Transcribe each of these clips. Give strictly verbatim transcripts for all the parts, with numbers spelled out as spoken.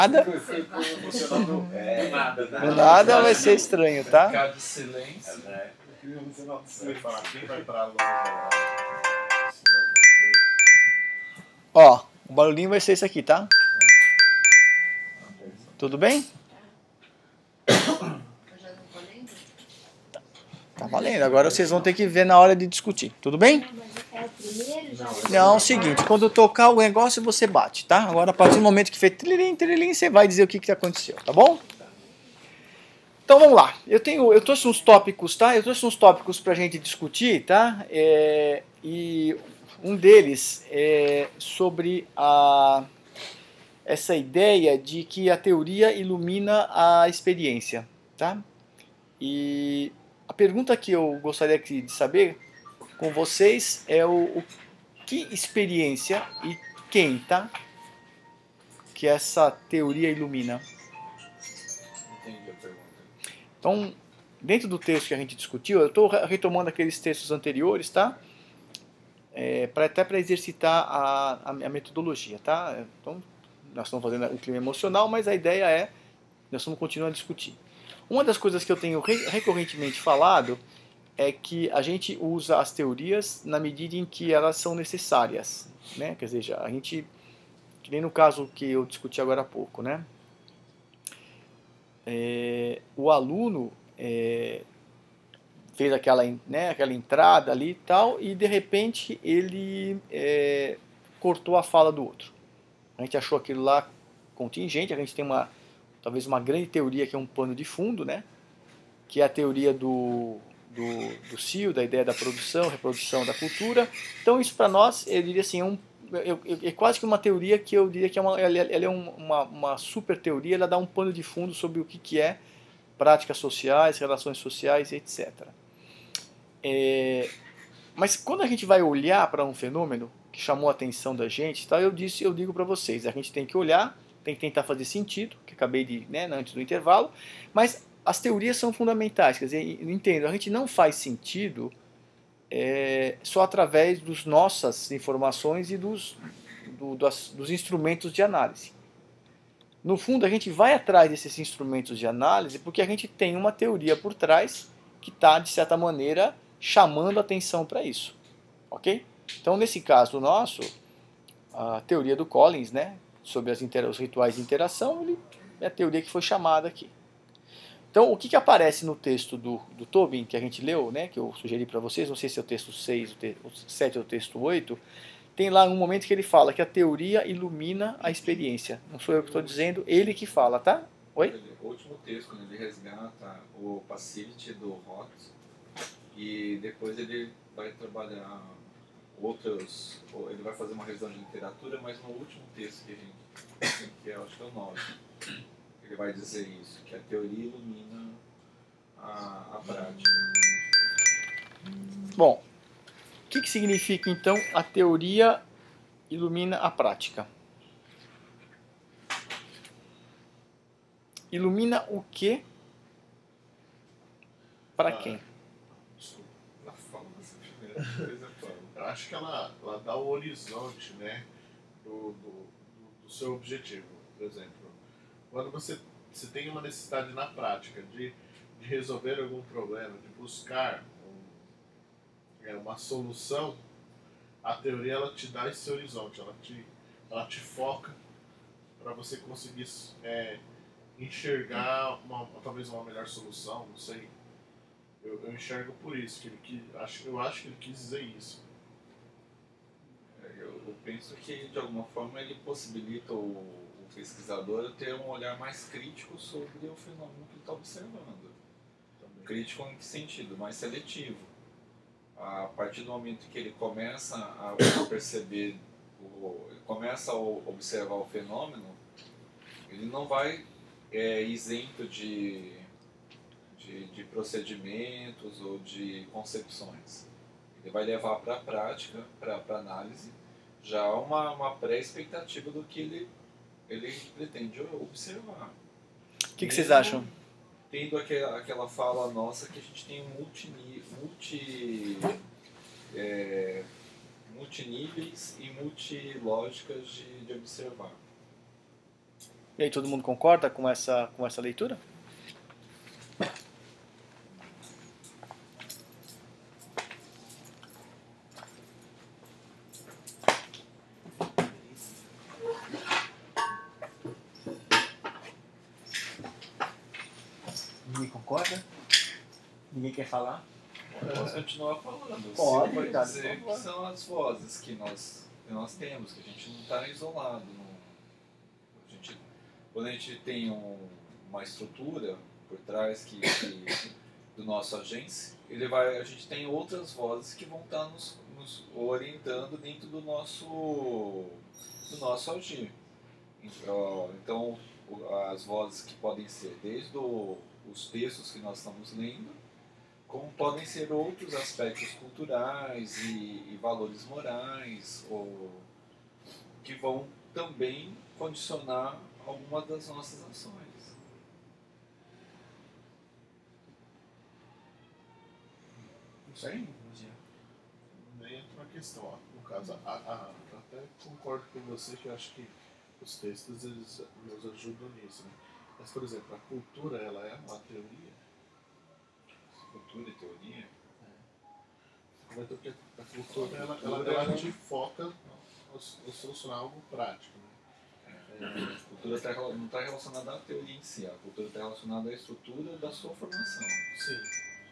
Nada? É, nada, Do nada vai ser estranho, tá? Ficar de silêncio. É, Você falar quem vai pra lá. Ó, o barulhinho vai ser esse aqui, tá? Tudo bem? Tá valendo. Agora vocês vão ter que ver na hora de discutir. Tudo bem? Não, é o seguinte. Quando tocar o negócio, você bate, tá? Agora, a partir do momento que fez tirilim, tirilim, você vai dizer o que, que aconteceu, tá bom? Então, vamos lá. Eu, tenho, eu trouxe uns tópicos, tá? Eu trouxe uns tópicos pra gente discutir, tá? É, e um deles é sobre a, essa ideia de que a teoria ilumina a experiência, tá? E a pergunta que eu gostaria de saber com vocês é o, o que experiência e quem, tá? Que essa teoria ilumina. Entendi a pergunta. Então, dentro do texto que a gente discutiu, eu estou retomando aqueles textos anteriores, tá? É, pra, até para exercitar a, a, a metodologia, tá? Então, nós estamos fazendo o clima emocional, mas a ideia é nós vamos continuar a discutir. Uma das coisas que eu tenho recorrentemente falado é que a gente usa as teorias na medida em que elas são necessárias, né? Quer dizer, a gente, que nem no caso que eu discuti agora há pouco, né? É, o aluno é, fez aquela, né, aquela entrada ali e tal, e de repente ele é, cortou a fala do outro. A gente achou aquilo lá contingente, a gente tem uma talvez uma grande teoria que é um pano de fundo, né? Que é a teoria do, do, do C I O, da ideia da produção, reprodução da cultura. Então isso para nós, eu diria assim, é, um, é, é quase que uma teoria que eu diria que é uma, ela, ela é uma, uma super teoria, ela dá um pano de fundo sobre o que, que é práticas sociais, relações sociais, etcétera. É, mas quando a gente vai olhar para um fenômeno que chamou a atenção da gente, tá, eu, disse, eu digo para vocês, a gente tem que olhar, tem que tentar fazer sentido, que acabei de, né, antes do intervalo, mas as teorias são fundamentais, quer dizer, entendo, a gente não faz sentido é, só através das nossas informações e dos, do, das, dos instrumentos de análise. No fundo, a gente vai atrás desses instrumentos de análise porque a gente tem uma teoria por trás que está, de certa maneira, chamando a atenção para isso. Ok? Então, nesse caso nosso, a teoria do Collins, né, sobre as os rituais de interação, ele é a teoria que foi chamada aqui. Então, o que, que aparece no texto do, do Tobin, que a gente leu, né, que eu sugeri para vocês, não sei se é o texto seis, o sete ou o texto oito, tem lá um momento que ele fala que a teoria ilumina a experiência. Não sou eu que estou dizendo, ele que fala, tá? Oi? O último texto, quando ele resgata o Passivity do Roth, e depois ele vai trabalhar outros, ele vai fazer uma revisão de literatura, mas no último texto que a gente, que eu acho que é o nove, ele vai dizer isso, que a teoria ilumina a, a prática. Bom, o que, que significa então a teoria ilumina a prática? Ilumina o quê? Para quem? Desculpa, na fala dessa primeira coisa, eu acho que ela, ela dá o horizonte, né, do, do, do seu objetivo. Por exemplo, quando você, você tem uma necessidade na prática de, de resolver algum problema, de buscar um, é, uma solução, a teoria ela te dá esse horizonte, ela te, ela te foca para você conseguir é, enxergar uma, talvez uma melhor solução, não sei. Eu, eu enxergo por isso, que ele, que, acho, eu acho que ele quis dizer isso. Eu, eu penso que, de alguma forma, ele possibilita o, o pesquisador ter um olhar mais crítico sobre o fenômeno que ele está observando. Também. Crítico em que sentido? Mais seletivo. A partir do momento que ele começa a perceber, o, ele começa a observar o fenômeno, ele não vai é, isento de, de, de procedimentos ou de concepções. Ele vai levar para a prática, para a análise, já uma, uma pré-expectativa do que ele, ele pretende observar. O que, que vocês acham? Tendo aquela, aquela fala nossa que a gente tem um multi, multi, é, multiníveis e multilógicas de, de observar. E aí, todo mundo concorda com essa, com essa leitura? Ninguém concorda? Ninguém quer falar? Eu posso continuar falando. Pode, Você vai Ricardo, dizer por favor. que são as vozes que nós, que nós temos, que a gente não está isolado. Não. A gente, quando a gente tem um, uma estrutura por trás que, que, do nosso agência, ele vai, a gente tem outras vozes que vão estar nos, nos orientando dentro do nosso, do nosso agir. Então, então, as vozes que podem ser desde o, os textos que nós estamos lendo, como podem ser outros aspectos culturais e, e valores morais, ou que vão também condicionar algumas das nossas ações. Isso aí, Daí entra uma questão, ó. No caso, a, a, eu até concordo com você que eu acho que os textos eles nos ajudam nisso, né? Mas, por exemplo, a cultura, ela é uma teoria. Cultura e teoria. Você comentou que a cultura, ela, ela, ela te foca no solucionar algo prático, né? É, a cultura tá, não está relacionada à teoria em si, a cultura está relacionada à estrutura da sua formação. Sim.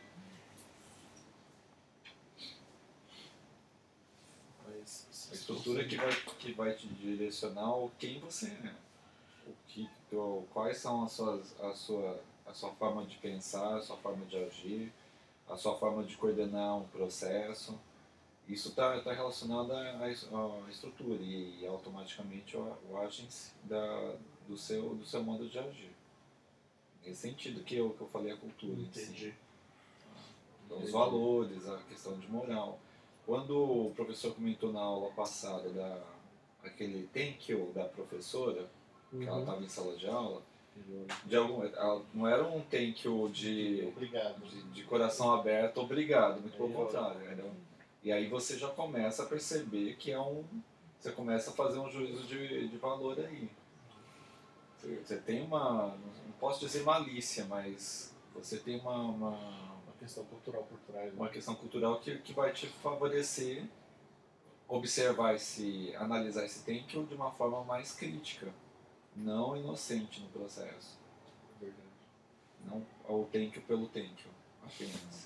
Mas, A estrutura que vai, que vai te direcionar o quem você é. O que, o, quais são as suas, a, sua, a sua forma de pensar, a sua forma de agir, a sua forma de coordenar um processo. Isso está tá relacionado à, à estrutura e, e automaticamente o, o agente da, do, seu, do seu modo de agir. Nesse sentido que eu, que eu falei a cultura. Entendi. Então, os valores, a questão de moral. Quando o professor comentou na aula passada da, aquele thank you da professora, que ela estava em sala de aula, de algum, ela, não era um thank you de, Obrigado. de, de coração aberto, obrigado, muito pelo contrário. Era um, e aí você já começa a perceber que é um. Você começa a fazer um juízo de, de valor aí. Você, você tem uma. Não posso dizer malícia, mas você tem uma. uma Uma questão cultural por trás. uma Né? questão cultural que, que vai te favorecer observar esse, analisar esse thank you de uma forma mais crítica, não inocente no processo. Verdade. Não o thank you pelo thank you, apenas.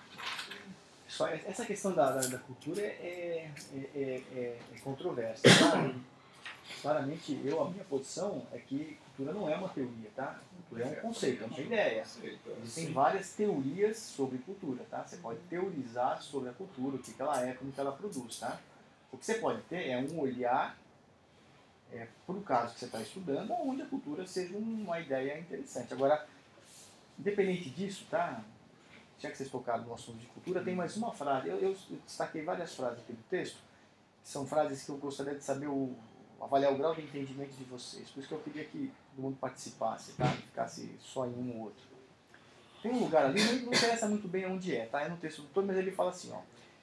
Só essa questão da, da, da cultura é, é, é, é, é controversa, tá? E, claramente, eu, a minha posição é que cultura não é uma teoria, tá? Cultura é um conceito, é uma ideia. Existem várias teorias sobre cultura, tá? Você pode teorizar sobre a cultura, o que ela é, como que ela produz, tá? O que você pode ter é um olhar é, para o caso que você está estudando, onde a cultura seja uma ideia interessante. Agora, independente disso, tá? Já que vocês focaram no assunto de cultura, tem mais uma frase. Eu, eu destaquei várias frases aqui do texto, que são frases que eu gostaria de saber, o, avaliar o grau de entendimento de vocês. Por isso que eu queria que todo mundo participasse, tá? Não ficasse só em um ou outro. Tem um lugar ali, não, não interessa muito bem onde é, tá? É no texto do todo, mas ele fala assim, ó.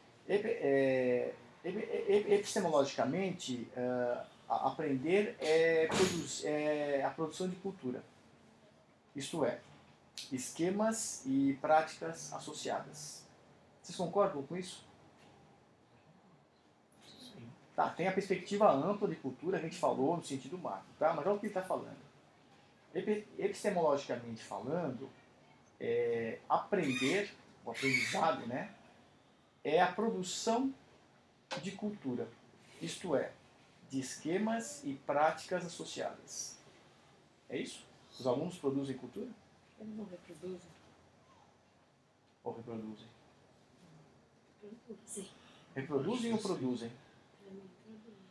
É, epistemologicamente, uh, aprender é, produz, é a produção de cultura. Isto é, esquemas e práticas associadas. Vocês concordam com isso? Sim. Tá, tem a perspectiva ampla de cultura, a gente falou no sentido macro, tá? Mas olha o que ele está falando. Epistemologicamente falando, é, aprender, o aprendizado, né, é a produção de cultura, isto é, de esquemas e práticas associadas. É isso? Os alunos produzem cultura? Eles não reproduzem? Ou reproduzem? Reproduzem. Reproduzem ou produzem? Pra mim, reproduzem.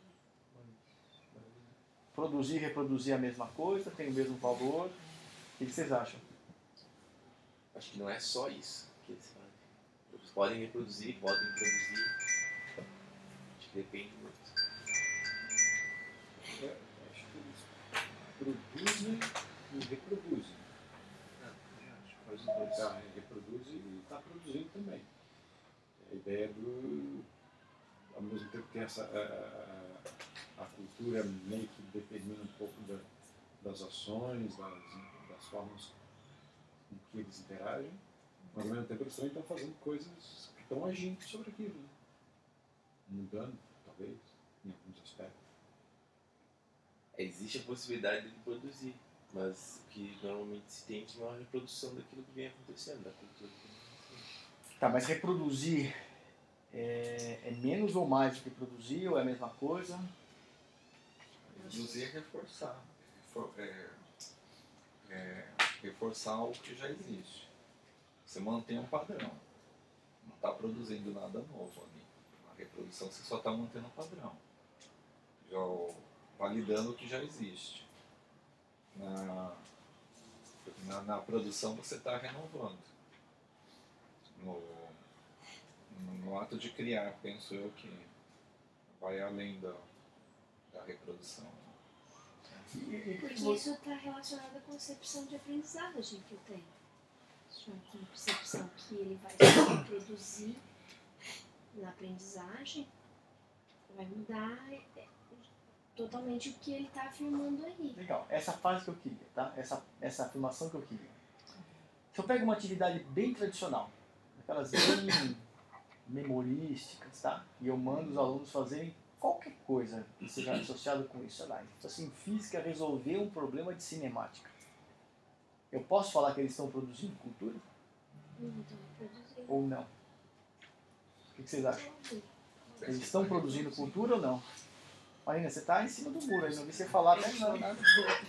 Produzir e reproduzir é a mesma coisa, tem o mesmo valor. O que vocês acham? Acho que não é só isso que eles fazem. Eles podem reproduzir, podem produzir. Acho que depende muito. É, acho que eles produzem e reproduzem. Faz os dois. Tá, reproduz e está produzindo também. A ideia do. Ao mesmo tempo que tem essa. A, a, a cultura meio que determina um pouco da, das ações, das, das formas com que eles interagem, mas ao mesmo tempo eles também estão fazendo coisas que estão agindo sobre aquilo, né? Mudando, talvez, em alguns aspectos. Existe a possibilidade de produzir, mas o que normalmente se tem é uma reprodução daquilo que vem acontecendo, da cultura que vem acontecendo. Tá, mas reproduzir é, é menos ou mais do que produzir, ou é a mesma coisa? Reduzir é reforçar. Refor- é, é, reforçar o que já existe. Você mantém um padrão. Não está produzindo nada novo ali. Na reprodução você só está mantendo o padrão. Já o- validando o que já existe. Na, na, na produção você está renovando. No, no ato de criar, penso eu que vai além da, da reprodução. E, e, Porque isso está relacionado à concepção de aprendizagem que eu tenho. Isso é uma concepção que ele vai se reproduzir na aprendizagem, vai mudar é, é, totalmente o que ele está afirmando aí. legal, essa fase que eu queria, tá? Essa, essa afirmação que eu queria. Se eu pego uma atividade bem tradicional, aquelas bem memorísticas, tá? E eu mando os alunos fazerem qualquer coisa que seja associado com isso, sei lá, assim, física, resolver um problema de cinemática. Eu posso falar que eles estão produzindo cultura Não estão reproduzindo. ou não? O que que vocês acham? Eles estão produzindo cultura ou não? Marina, você está em cima do muro aí, não vi você falar até não, né?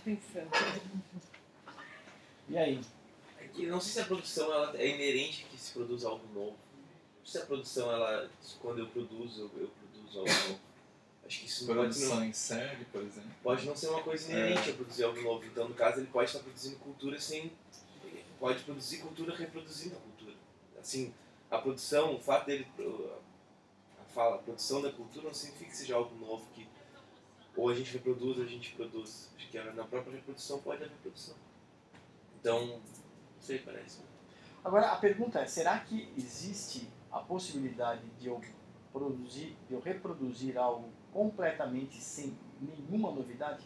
E aí? É que eu não sei se a produção ela é inerente que se produz algo novo. Não sei se a produção, ela, quando eu produzo, eu, eu produzo algo novo. Acho que isso não pode, Produção não, em série, por exemplo. pode não ser uma coisa inerente a produzir algo novo. Então, no caso, ele pode estar produzindo cultura sem... Pode produzir cultura reproduzindo a cultura. Assim, a produção, o fato dele... A fala, a produção da cultura não significa que seja algo novo que ou a gente reproduz ou a gente produz. Acho que na própria reprodução pode haver produção. Então, não sei, parece. Agora a pergunta é, será que existe a possibilidade de eu produzir, de eu reproduzir algo completamente sem nenhuma novidade?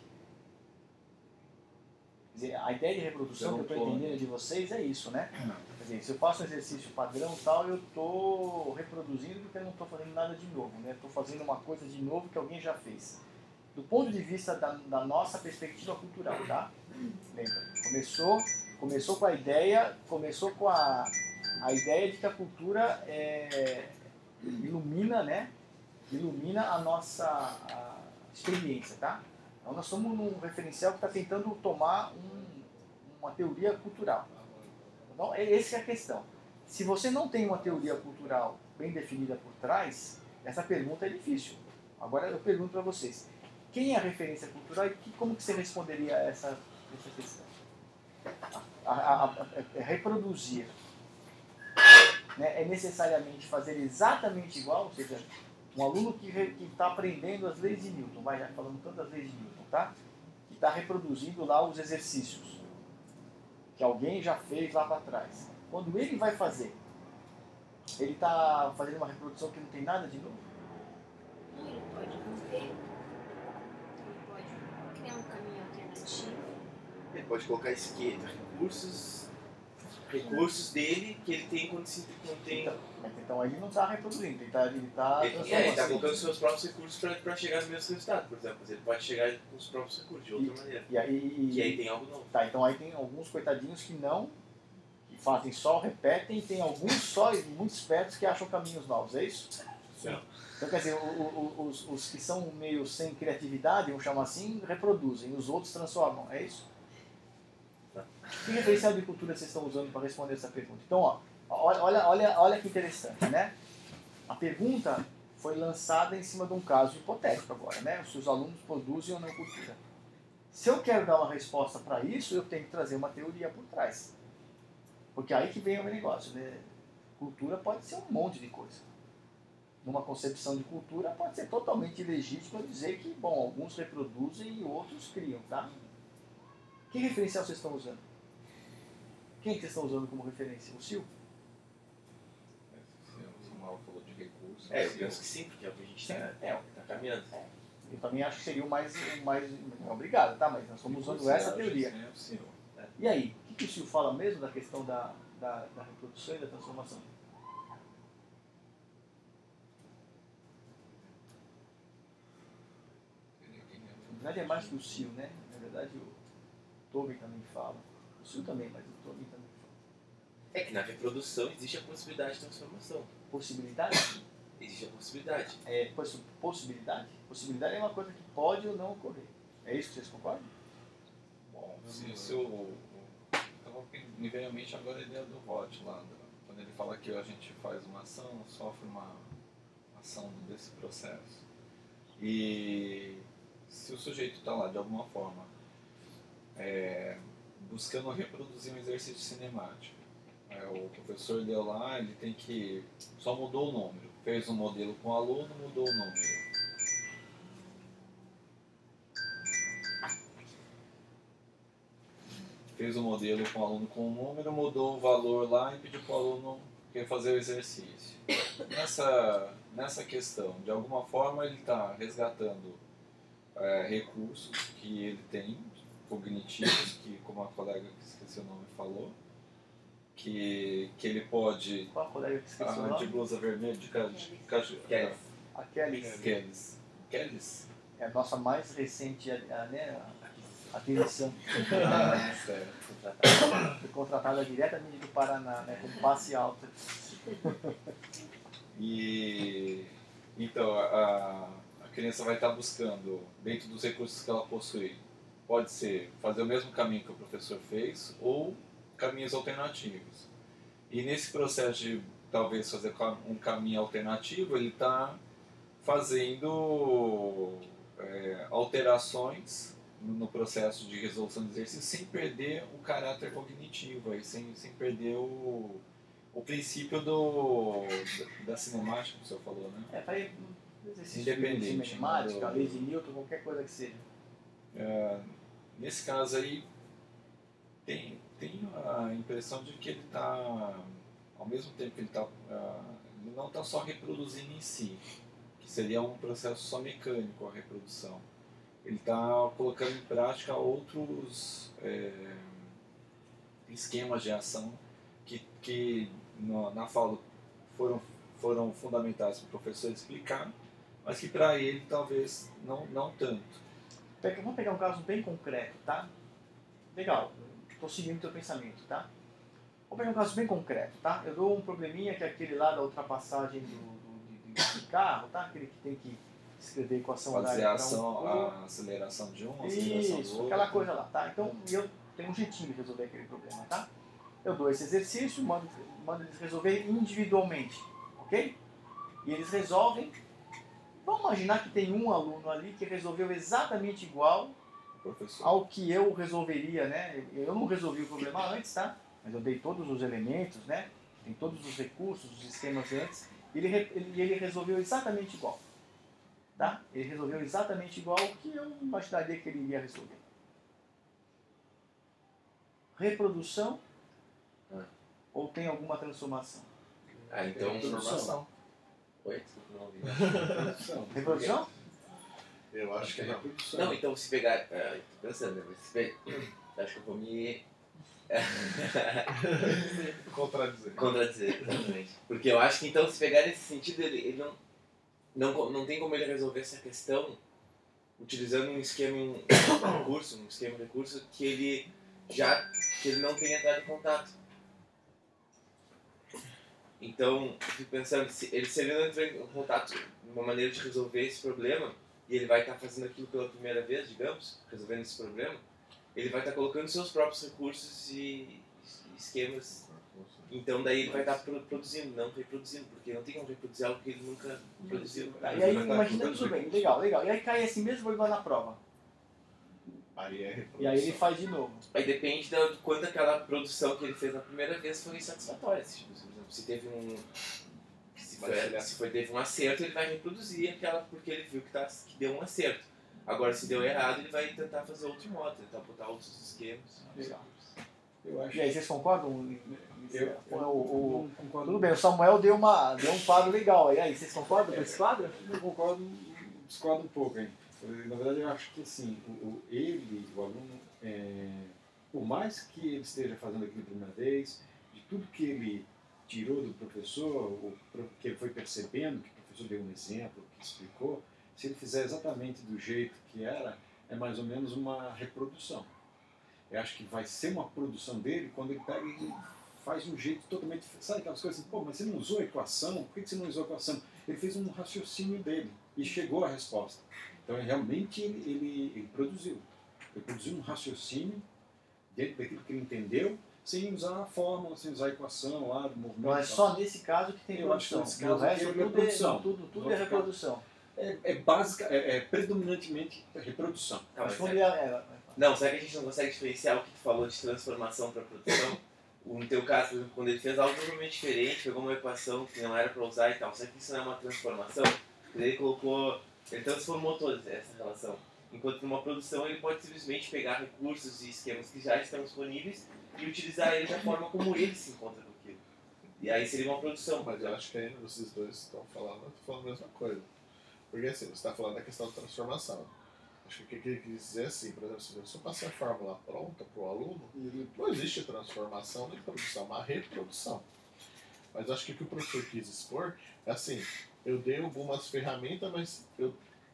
Quer dizer, a ideia de reprodução que eu estou entendendo de vocês é isso, né? Quer dizer, se eu faço um exercício padrão tal, eu estou reproduzindo porque eu não estou fazendo nada de novo, né? Estou fazendo uma coisa de novo que alguém já fez. Do ponto de vista da, da nossa perspectiva cultural, tá? Lembra? Começou, começou com a ideia, começou com a, a ideia de que a cultura é, ilumina, né? Ilumina a nossa a experiência, tá? Então nós somos um referencial que está tentando tomar um, uma teoria cultural. Então, essa é a questão. Se você não tem uma teoria cultural bem definida por trás, essa pergunta é difícil. Agora eu pergunto para vocês, quem é a referência cultural e que, como que você responderia a essa, essa questão? A, a, a, a reproduzir, né, é necessariamente fazer exatamente igual, ou seja, um aluno que está aprendendo as leis de Newton, vai já falando tantas leis de Newton, tá? Que está reproduzindo lá os exercícios que alguém já fez lá para trás. Quando ele vai fazer, ele está fazendo uma reprodução que não tem nada de novo? Não, ele pode romper. Ele pode criar um caminho alternativo. Ele pode colocar esquerda, recursos, recursos dele que ele tem quando se não tem. Então, mas então aí ele não está reproduzindo, ele está ele tá Ele transformando. está colocando seus próprios recursos para chegar no mesmo resultado, por exemplo. Ele pode chegar com os próprios recursos de outra E- maneira. E aí, E aí tem algo novo. tá, então aí tem alguns coitadinhos que não, que fazem só, repetem, e tem alguns só, muito espertos, que acham caminhos novos, é isso? Sim. Então, quer dizer, o, o, os, os que são meio sem criatividade, vamos chamar assim, reproduzem, os outros transformam, é isso? Que referencial de cultura vocês estão usando para responder essa pergunta? Então, ó, olha, olha, olha que interessante, né? A pergunta foi lançada em cima de um caso hipotético agora, né? Se os alunos produzem ou não cultura. Se eu quero dar uma resposta para isso, eu tenho que trazer uma teoria por trás. Porque aí que vem o meu negócio, né? Cultura pode ser um monte de coisa. Numa concepção de cultura, pode ser totalmente ilegítimo dizer que, bom, alguns reproduzem e outros criam, tá? Que referencial vocês estão usando? Quem que vocês estão usando como referência? O Sil? O Samuel falou de recursos. É, eu penso que sim, porque é o que a gente está É, tá caminhando. Eu também acho que seria o mais, o mais obrigado, tá? Mas nós estamos usando essa teoria. É o senhor. E aí, o que, que o Sil fala mesmo da questão da, da, da reprodução e da transformação? Na verdade é mais que o Sil, né? Na verdade o Tobin também fala. O Sil também, mas o Tobin também fala. É que na reprodução existe a possibilidade de transformação. Possibilidade? Existe a possibilidade. É, possi- possibilidade? Possibilidade é uma coisa que pode ou não ocorrer. É isso que vocês concordam? Bom, se, se eu. Então, me veio à mente agora a ideia do Roth lá, do- quando ele fala que a gente faz uma ação, sofre uma ação desse processo. E se o sujeito está lá de alguma forma é, buscando reproduzir um exercício cinemático, é, o professor deu lá, ele tem que. Só mudou o número. Fez um modelo com o aluno, mudou o número. Fez o modelo com o aluno com o número, mudou o valor lá e pediu para o aluno refazer o exercício. Nessa, nessa questão, de alguma forma ele está resgatando é, recursos que ele tem, cognitivos, que como a colega que esqueci o nome falou, que, que ele pode... Qual a colega que esqueceu o A de nome? blusa vermelha, de caju... caju Kelly. A Kelly. Kelly's. Kelly's? É a nossa mais recente a, a, né, a aquisição. Ah, certo. Foi contratada diretamente do Paraná, né, com passe alta. E então a, a criança vai estar buscando, dentro dos recursos que ela possui, pode ser fazer o mesmo caminho que o professor fez ou caminhos alternativos. E nesse processo de talvez fazer um caminho alternativo, ele está fazendo é, alterações no processo de resolução de exercício sem perder o caráter cognitivo, aí, sem, sem perder o, o princípio do, da cinemática que o senhor falou, né? É, para exercício Independente, de matemática, né, lei de Newton, qualquer coisa que seja. É, nesse caso aí, tem, tem a impressão de que ele está, ao mesmo tempo que ele está, ele não está só reproduzindo em si, que seria um processo só mecânico a reprodução. Ele está colocando em prática outros é, esquemas de ação que, que no, na fala foram, foram fundamentais para o professor explicar, mas que para ele talvez não, não tanto. Pega, vamos pegar um caso bem concreto, tá? Legal, estou seguindo o teu pensamento, tá? Vamos pegar um caso bem concreto, tá? Eu dou um probleminha que é aquele lá da ultrapassagem do, do, de, de carro, tá? Aquele que tem que escrever equação Fazer horária a, para ação, um... a aceleração de um, a aceleração do Isso, outro. aquela coisa lá, tá? Então, eu tenho um jeitinho de resolver aquele problema, tá? Eu dou esse exercício, mando, mando eles resolver individualmente, ok? E eles resolvem. Vamos imaginar que tem um aluno ali que resolveu exatamente igual Professor. ao que eu resolveria, né? Eu não resolvi o problema antes, tá? Mas eu dei todos os elementos, né? Tem todos os recursos, os esquemas antes. E ele, ele, ele resolveu exatamente igual. Tá? Ele resolveu exatamente igual ao que eu imaginaria que ele iria resolver. Reprodução Ah. ou tem alguma transformação? Ah, então... Reprodução. Oi? Desculpa, não ouvi. Reprodução. Reprodução? Eu acho que é não. reprodução. Não, então se pegar... Ah, tô pensando, né? Mas se pegar... Acho que eu vou me... Contradizer. contradizer, exatamente. Porque eu acho que então se pegar nesse sentido, ele, ele não, não... Não tem como ele resolver essa questão utilizando um esquema, um, um recurso, um esquema de recurso que ele já... que ele não tenha entrado em contato. Então, eu fico pensando, se ele, se ele não entrou em contato numa maneira de resolver esse problema, e ele vai estar fazendo aquilo pela primeira vez, digamos, resolvendo esse problema, ele vai estar colocando seus próprios recursos e, e esquemas. Então, daí ele vai estar produzindo, não reproduzindo, porque não tem como reproduzir algo que ele nunca produziu. Tá, e aí, imagina, tudo bem, legal, legal. E aí cai esse mesmo problema na prova. Aí é reprodução. E aí ele faz de novo. Aí depende da- do quanto aquela produção que ele fez na primeira vez foi satisfatória. Se, tipo, por exemplo, se teve um... Se foi, se foi, teve um acerto, ele vai reproduzir aquela porque ele viu que, tá, que deu um acerto. Agora, se deu errado, ele vai tentar fazer outro modo, tentar botar outros esquemas. Legal. Eu acho E aí, vocês concordam? Eu, eu o, o, não concordo. tudo bem, o Samuel deu, uma, deu um quadro legal. E aí, vocês concordam com esse quadro? Eu concordo, discordo um pouco, hein? Na verdade, eu acho que assim, o, o- ele, o aluno, é, por mais que ele esteja fazendo aquilo pela primeira vez, de tudo que ele tirou do professor, o pro- que ele foi percebendo, que o professor deu um exemplo, que explicou, se ele fizer exatamente do jeito que era, é mais ou menos uma reprodução. Eu acho que vai ser uma produção dele quando ele pega e faz um jeito totalmente... Sabe aquelas coisas assim, pô, mas você não usou a equação? Por que você não usou a equação? Ele fez um raciocínio dele e chegou à resposta. Então, realmente, ele, ele, ele produziu. Ele produziu um raciocínio dentro daquilo que ele entendeu, sem usar a fórmula, sem usar a equação lá do movimento. Então é só nesse caso que tem Eu acho que produção. nesse E o caso resto aqui é tudo, reprodução. é, tudo, tudo Não é ficar- reprodução. É, é básica, é, é predominantemente reprodução. Tá, mas Mas quando será ele é, é, Não, será que a gente não consegue diferenciar o que tu falou de transformação para produção? O- No teu caso, por exemplo, quando ele fez algo totalmente diferente, pegou uma equação que não era para usar e tal, será que isso não é uma transformação? Ele colocou, ele transformou toda essa relação. Enquanto numa produção ele pode simplesmente pegar recursos e esquemas que já estão disponíveis e utilizar eles da forma como ele se encontra com aquilo. E aí seria uma produção. Mas eu acho que ainda vocês dois estão falando, eu tô falando a mesma coisa. Porque assim, você está falando da questão da transformação. Acho que o que ele quis dizer é assim, por exemplo, se eu passei a fórmula pronta para o aluno, não existe transformação nem produção, é uma reprodução. Mas acho que o que o professor quis expor é assim, eu dei algumas ferramentas, mas eu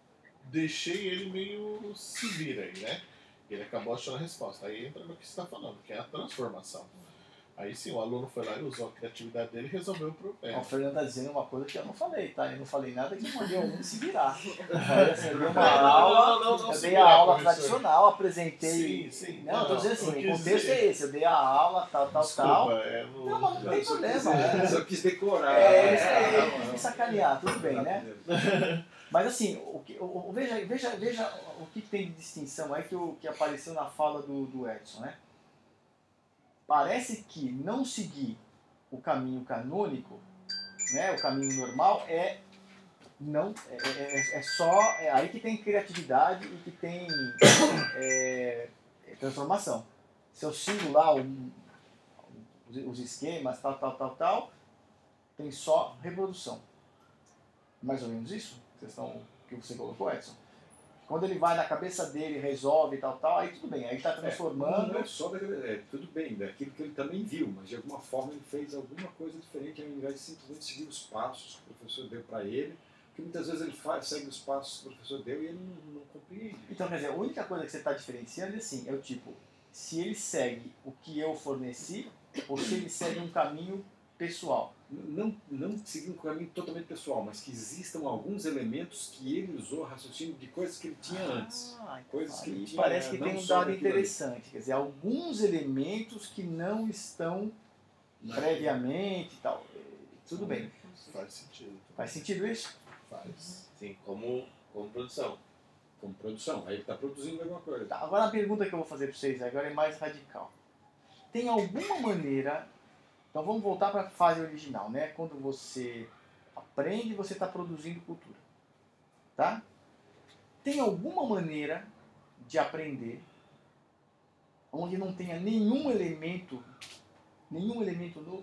deixei ele meio se vira aí, né? Ele acabou achando a resposta. Aí entra no que você está falando, que é a transformação. Aí sim, o aluno foi lá e usou a criatividade dele e resolveu o problema. o Fernando está dizendo uma coisa que eu não falei, tá? Eu não falei nada que mandei o aluno se virar. Eu falei assim, eu dei uma aula, não, não, não eu se dei virar, a aula professor. tradicional, apresentei. Sim, sim. Não, eu tô dizendo assim, eu o quis contexto dizer- é esse, eu dei a aula, tal, tal, tal. Desculpa, é no... Não, mas não tem Só problema. quis- é. Só quis decorar. É, isso Ah, aí, não, tem não. que sacanear, tudo bem, né? Mas assim, o que, o, o- veja, veja, veja o que tem de distinção aí que, o, que apareceu na fala do, do Edson, né? Parece que não seguir o caminho canônico, né, o caminho normal, é não é, é, é só é aí que tem criatividade e que tem é, é transformação. Se eu sigo lá o, os, os esquemas, tal, tal, tal, tal, tem só reprodução. Mais ou menos isso? Vocês estão, que você colocou, Edson? Quando ele vai na cabeça dele, resolve e tal, tal, aí tudo bem, aí está transformando. Não é só daquele, é, tudo bem, daquilo que ele também viu, mas de alguma forma ele fez alguma coisa diferente ao invés de simplesmente seguir os passos que o professor deu para ele, porque muitas vezes ele faz, segue os passos que o professor deu e ele não, não compreende. Então, quer dizer, a única coisa que você está diferenciando é assim, é o tipo, se ele segue o que eu forneci, ou se ele segue um caminho pessoal. Não, não seguir um caminho totalmente pessoal, mas que existam alguns elementos que ele usou raciocínio de coisas que ele tinha antes. Ah, Coisas que ele aí tinha, parece que não tem um só dado daquilo ali. interessante, quer dizer, alguns elementos que não estão previamente e tal. Tudo bem. Faz sentido. Faz sentido isso? Faz. Sim, como, como produção. Como produção, aí ele está produzindo alguma coisa. Tá, agora a pergunta que eu vou fazer para vocês agora é mais radical. Tem alguma maneira... Então vamos voltar para a fase original, né? Quando você aprende, você está produzindo cultura. Tá? Tem alguma maneira de aprender onde não tenha nenhum elemento, nenhum elemento novo?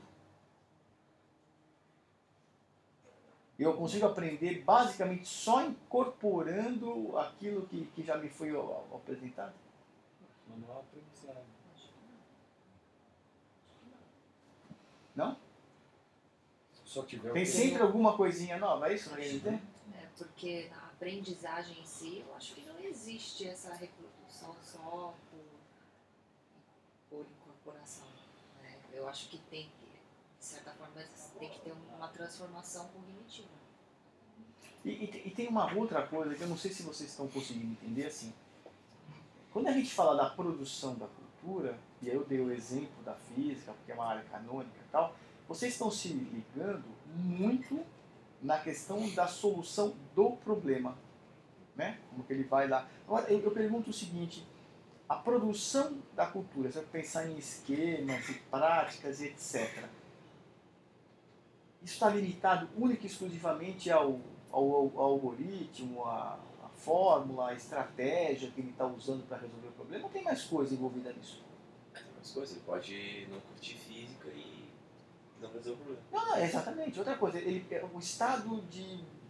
Eu consigo aprender basicamente só incorporando aquilo que, que já me foi apresentado? Manual aprendizado. Não? Só tiver Tem o- sempre alguma coisinha nova, é isso que eu quero dizer? É, porque na aprendizagem em si, eu acho que não existe essa reprodução só por, por incorporação. Né? Eu acho que tem que, de certa forma, tem que ter uma transformação cognitiva. E, e, e tem uma outra coisa que eu não sei se vocês estão conseguindo entender, assim. Quando a gente fala da produção da cultura, e aí eu dei o exemplo da física, porque é uma área canônica e tal, vocês estão se ligando muito na questão da solução do problema, né? Como que ele vai lá. Agora, eu, eu pergunto o seguinte, a produção da cultura, se eu pensar em esquemas e práticas e etcétera, isso está limitado única e exclusivamente ao, ao, ao algoritmo, à, à fórmula, à estratégia que ele está usando para resolver o problema? Ou tem mais coisa envolvida nisso? Tem mais coisas, ele pode não curtir física e não resolver o problema. Não, não, exatamente. Outra coisa, ele, o estado de,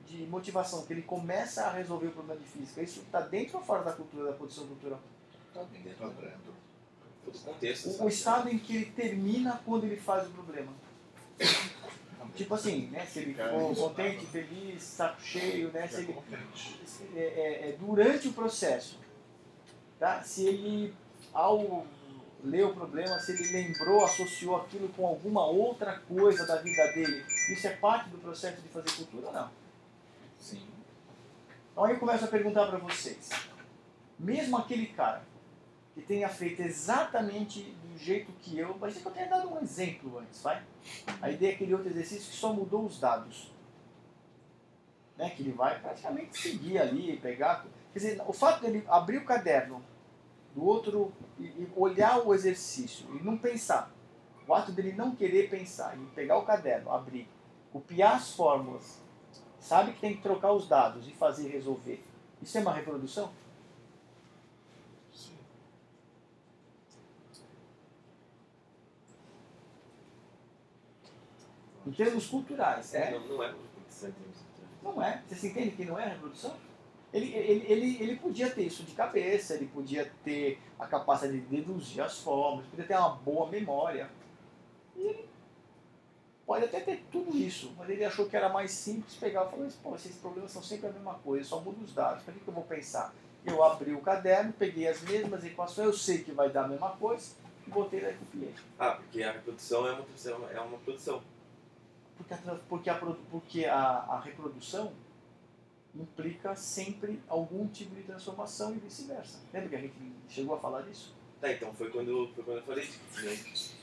de motivação, que ele começa a resolver o problema de física, isso está dentro ou fora da cultura, da produção cultural? Tá dentro Tá do dentro. todo o contexto. O, sabe? o estado em que ele termina quando ele faz o problema. Tipo assim, né? Se ele for contente, feliz, saco cheio, né? Se ele, é, é, é durante o processo, tá? Se ele, ao ler o problema, se ele lembrou, associou aquilo com alguma outra coisa da vida dele, isso é parte do processo de fazer cultura ou não? Sim. Então aí eu começo a perguntar para vocês, mesmo aquele cara que tenha feito exatamente do jeito que eu, mas é que eu tenha dado um exemplo antes, vai? A ideia é aquele outro exercício que só mudou os dados. Né? Que ele vai praticamente seguir ali, pegar... Quer dizer, o fato dele abrir o caderno do outro e, e olhar o exercício e não pensar, o ato dele não querer pensar e pegar o caderno, abrir, copiar as fórmulas, sabe que tem que trocar os dados e fazer resolver, isso é uma reprodução? Sim. Em termos culturais, É, né? não, não é uma reprodução em termos culturais. Não é. Você se entende que não é reprodução? Ele, ele, ele, ele podia ter isso de cabeça, ele podia ter a capacidade de deduzir as formas, podia ter uma boa memória. E ele pode até ter tudo isso, mas ele achou que era mais simples pegar e falar, pô, esses problemas são sempre a mesma coisa, só muda os dados, para que, que eu vou pensar? Eu abri o caderno, peguei as mesmas equações, eu sei que vai dar a mesma coisa, botei lá e copiei. Ah, porque a reprodução é uma, produção- é uma produção. Porque a, trans- porque a, produ- porque a, a reprodução implica sempre algum tipo de transformação e vice-versa. Lembra que a gente chegou a falar disso? Tá, então foi quando, foi quando eu falei disso. Né?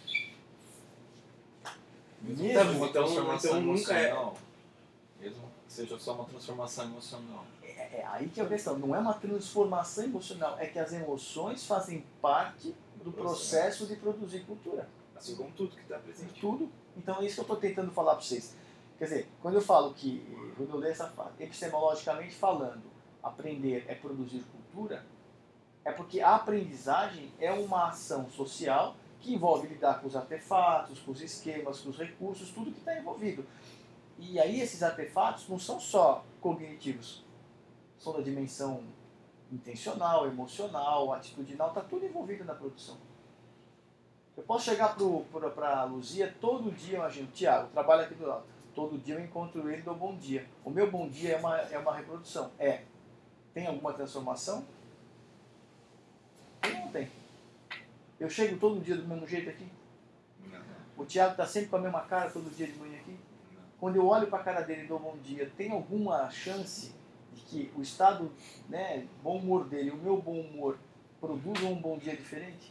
Mesmo Tá, que uma então- transformação então nunca é- emocional, mesmo que seja só uma transformação emocional. É, é aí que é a questão. Não é uma transformação emocional, é que as emoções fazem parte do processo de produzir cultura. Assim como tudo que está presente. Tudo. Então é isso que eu estou tentando falar para vocês. Quer dizer, quando eu falo que, quando eu leio essa frase, epistemologicamente falando, aprender é produzir cultura, é porque a aprendizagem é uma ação social que envolve lidar com os artefatos, com os esquemas, com os recursos, tudo que está envolvido. E aí esses artefatos não são só cognitivos, são da dimensão intencional, emocional, atitudinal, está tudo envolvido na produção. Eu posso chegar para a Luzia todo dia, imagino, Tiago, trabalha aqui do lado, todo dia eu encontro ele e dou bom dia. O meu bom dia é uma, é uma reprodução. É. Tem alguma transformação? Tem ou não tem? Eu chego todo dia do mesmo jeito aqui? Não, O Tiago está sempre com a mesma cara todo dia de manhã aqui? não. Quando eu olho para a cara dele e dou bom dia, tem alguma chance de que o estado, né, bom humor dele e o meu bom humor produzam um bom dia diferente?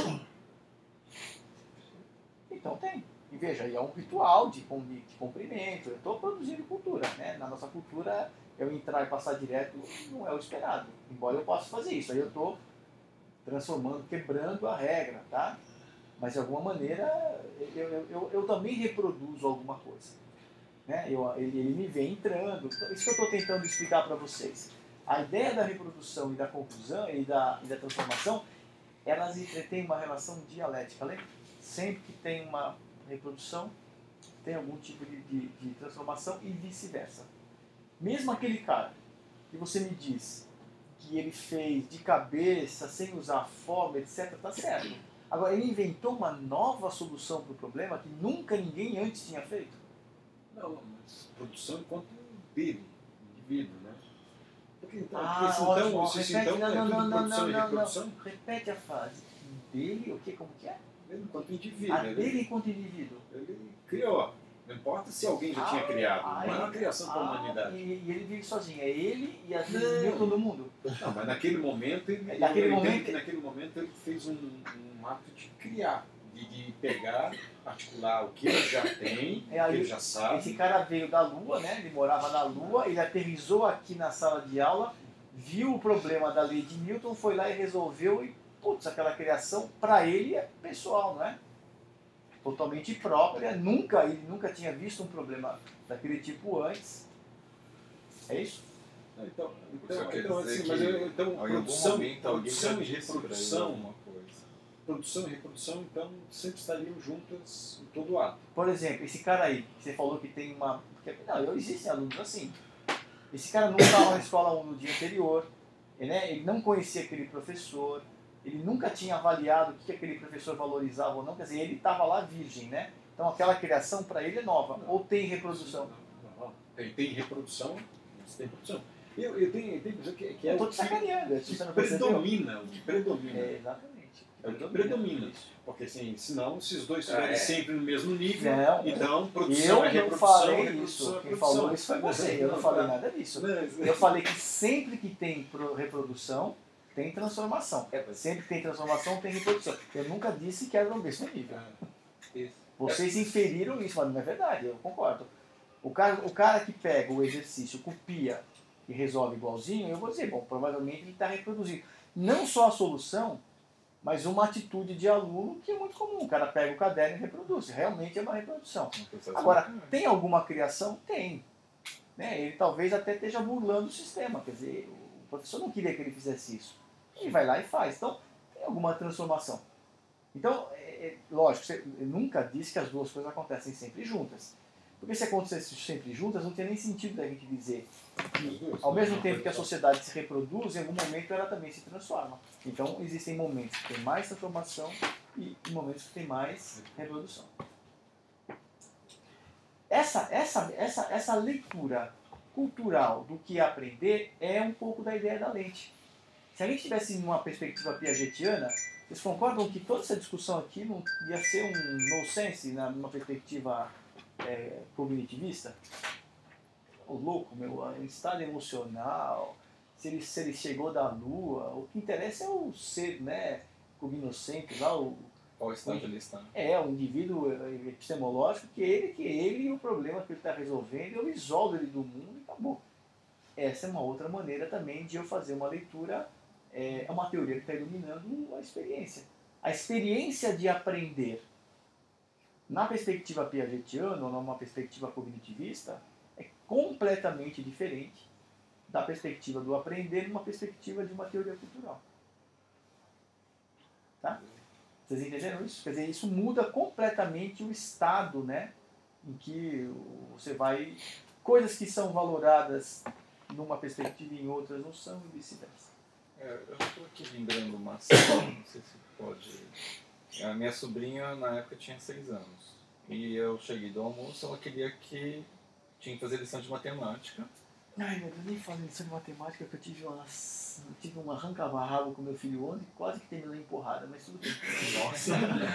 Então tem. E veja, aí é um ritual de, com- de cumprimento. Eu estou produzindo cultura. Né? Na nossa cultura, eu entrar e passar direto não é o esperado. Embora eu possa fazer isso. Aí eu estou transformando, quebrando a regra. Tá? Mas de alguma maneira, eu, eu, eu, eu também reproduzo alguma coisa. Né? Eu, ele, ele me vem entrando. Então, isso que eu estou tentando explicar para vocês. A ideia da reprodução e da conclusão e da, e da transformação, elas têm uma relação dialética. Lembra? Sempre que tem uma reprodução, tem algum tipo de, de, de transformação e vice-versa. Mesmo aquele cara que você me diz que ele fez de cabeça, sem usar forma, etcétera, tá certo. Agora, ele inventou uma nova solução para o problema que nunca ninguém antes tinha feito. Não, mas produção enquanto dele, indivíduo, né? Porque então, Ah, porque se ótimo. então, se, se Repete, então não, é não, tudo não, não, produção não, e não, reprodução, Repete a frase. Dele, o que, como que é? ele enquanto indivíduo, A ele, dele enquanto indivíduo. ele criou. Não importa se alguém já tinha Ah, criado, ah, não é uma ele- criação para a ah, humanidade. E, e ele vive sozinho. É ele e as Não. Newton no mundo. Não, mas naquele momento ele, Naquele eu entendo momento- que naquele momento ele fez um, um ato de criar, de, de pegar, articular o que ele já tem, É o aí- que ele já sabe. Esse cara veio da Lua, né? Ele morava na Lua, ele aterrissou aqui na sala de aula, viu o problema da lei de Newton, foi lá e resolveu e, putz, aquela criação para ele é pessoal, não é? Totalmente própria, nunca, ele nunca tinha visto um problema daquele tipo antes. É isso? Não, Então, Só então, quer então, dizer assim, que mas eu- então em algum produção, momento alguém já produção e disse pra ele reprodução, alguma coisa. produção e reprodução, então, sempre estariam juntas em todo ato. Por exemplo, esse cara aí, que você falou que tem uma... porque- Não, eu existem alunos assim. Esse cara não estava na escola no dia anterior, né? Ele não conhecia aquele professor, ele nunca tinha avaliado o que aquele professor valorizava ou não, quer dizer, ele estava lá virgem, né? Então aquela criação para ele é nova, Não. ou tem reprodução. Não, não. Tem, tem reprodução, mas tem reprodução. Eu, eu tenho, eu tenho a impressão que, que é Eu o tô te sacaneando, que, se você não que percebeu. predomina, o que predomina. É, exatamente. É o que predomina. Porque assim, senão, se os dois estiverem É. sempre no mesmo nível, Não, então produção eu é não reprodução, falei reprodução isso. é Quem produção. falou isso foi você. Eu não falei nada disso. Não, Eu falei que sempre que tem pro- reprodução, tem transformação. É, mas- Sempre que tem transformação, tem reprodução. Eu nunca disse que era no mesmo nível. Isso. Vocês inferiram isso, mas não é verdade, eu concordo. O cara, o cara que pega o exercício, copia e resolve igualzinho, eu vou dizer, bom, provavelmente ele está reproduzindo. Não só a solução, mas uma atitude de aluno que é muito comum. O cara pega o caderno e reproduz. Realmente é uma reprodução. Agora, tem alguma criação? Tem. Né? Ele talvez até esteja burlando o sistema. Quer dizer, o professor não queria que ele fizesse isso. Ele vai lá e faz. Então, tem alguma transformação. Então, é, é, lógico, você nunca disse que as duas coisas acontecem sempre juntas. Porque se acontecesse sempre juntas, não tinha nem sentido da gente dizer que, ao mesmo tempo que a sociedade se reproduz, em algum momento ela também se transforma. Então, existem momentos que tem mais transformação e momentos que tem mais reprodução. Essa, essa, essa, essa leitura cultural do que é aprender é um pouco da ideia da lente. Se a gente tivesse numa perspectiva piagetiana, vocês concordam que toda essa discussão aqui não ia ser um nonsense numa perspectiva é, cognitivista? O louco, meu, o estado emocional, se ele, se ele chegou da lua, o que interessa é o ser, né, cognoscente, lá, o, Qual estágio ele está? é, o indivíduo epistemológico, que ele, que ele e o problema que ele está resolvendo, eu isolo ele do mundo e acabou. Essa é uma outra maneira também de eu fazer uma leitura, é, é uma teoria que está iluminando a experiência. A experiência de aprender na perspectiva piagetiana ou numa perspectiva cognitivista é completamente diferente da perspectiva do aprender numa perspectiva de uma teoria cultural. Tá? Vocês entenderam isso? Quer dizer, isso muda completamente o estado, né, em que você vai... Coisas que são valoradas numa perspectiva e em outras não são, e vice-versa. É, eu estou aqui lembrando uma cena, não sei se pode... A minha sobrinha, na época, tinha seis anos. E eu cheguei do almoço, ela queria que tinha que fazer lição de matemática. Ai, meu Deus, nem falo lição de matemática, porque eu tive uma, eu tive um arranca-barrabo com meu filho ontem, quase que terminou em porrada, mas tudo bem. Nossa!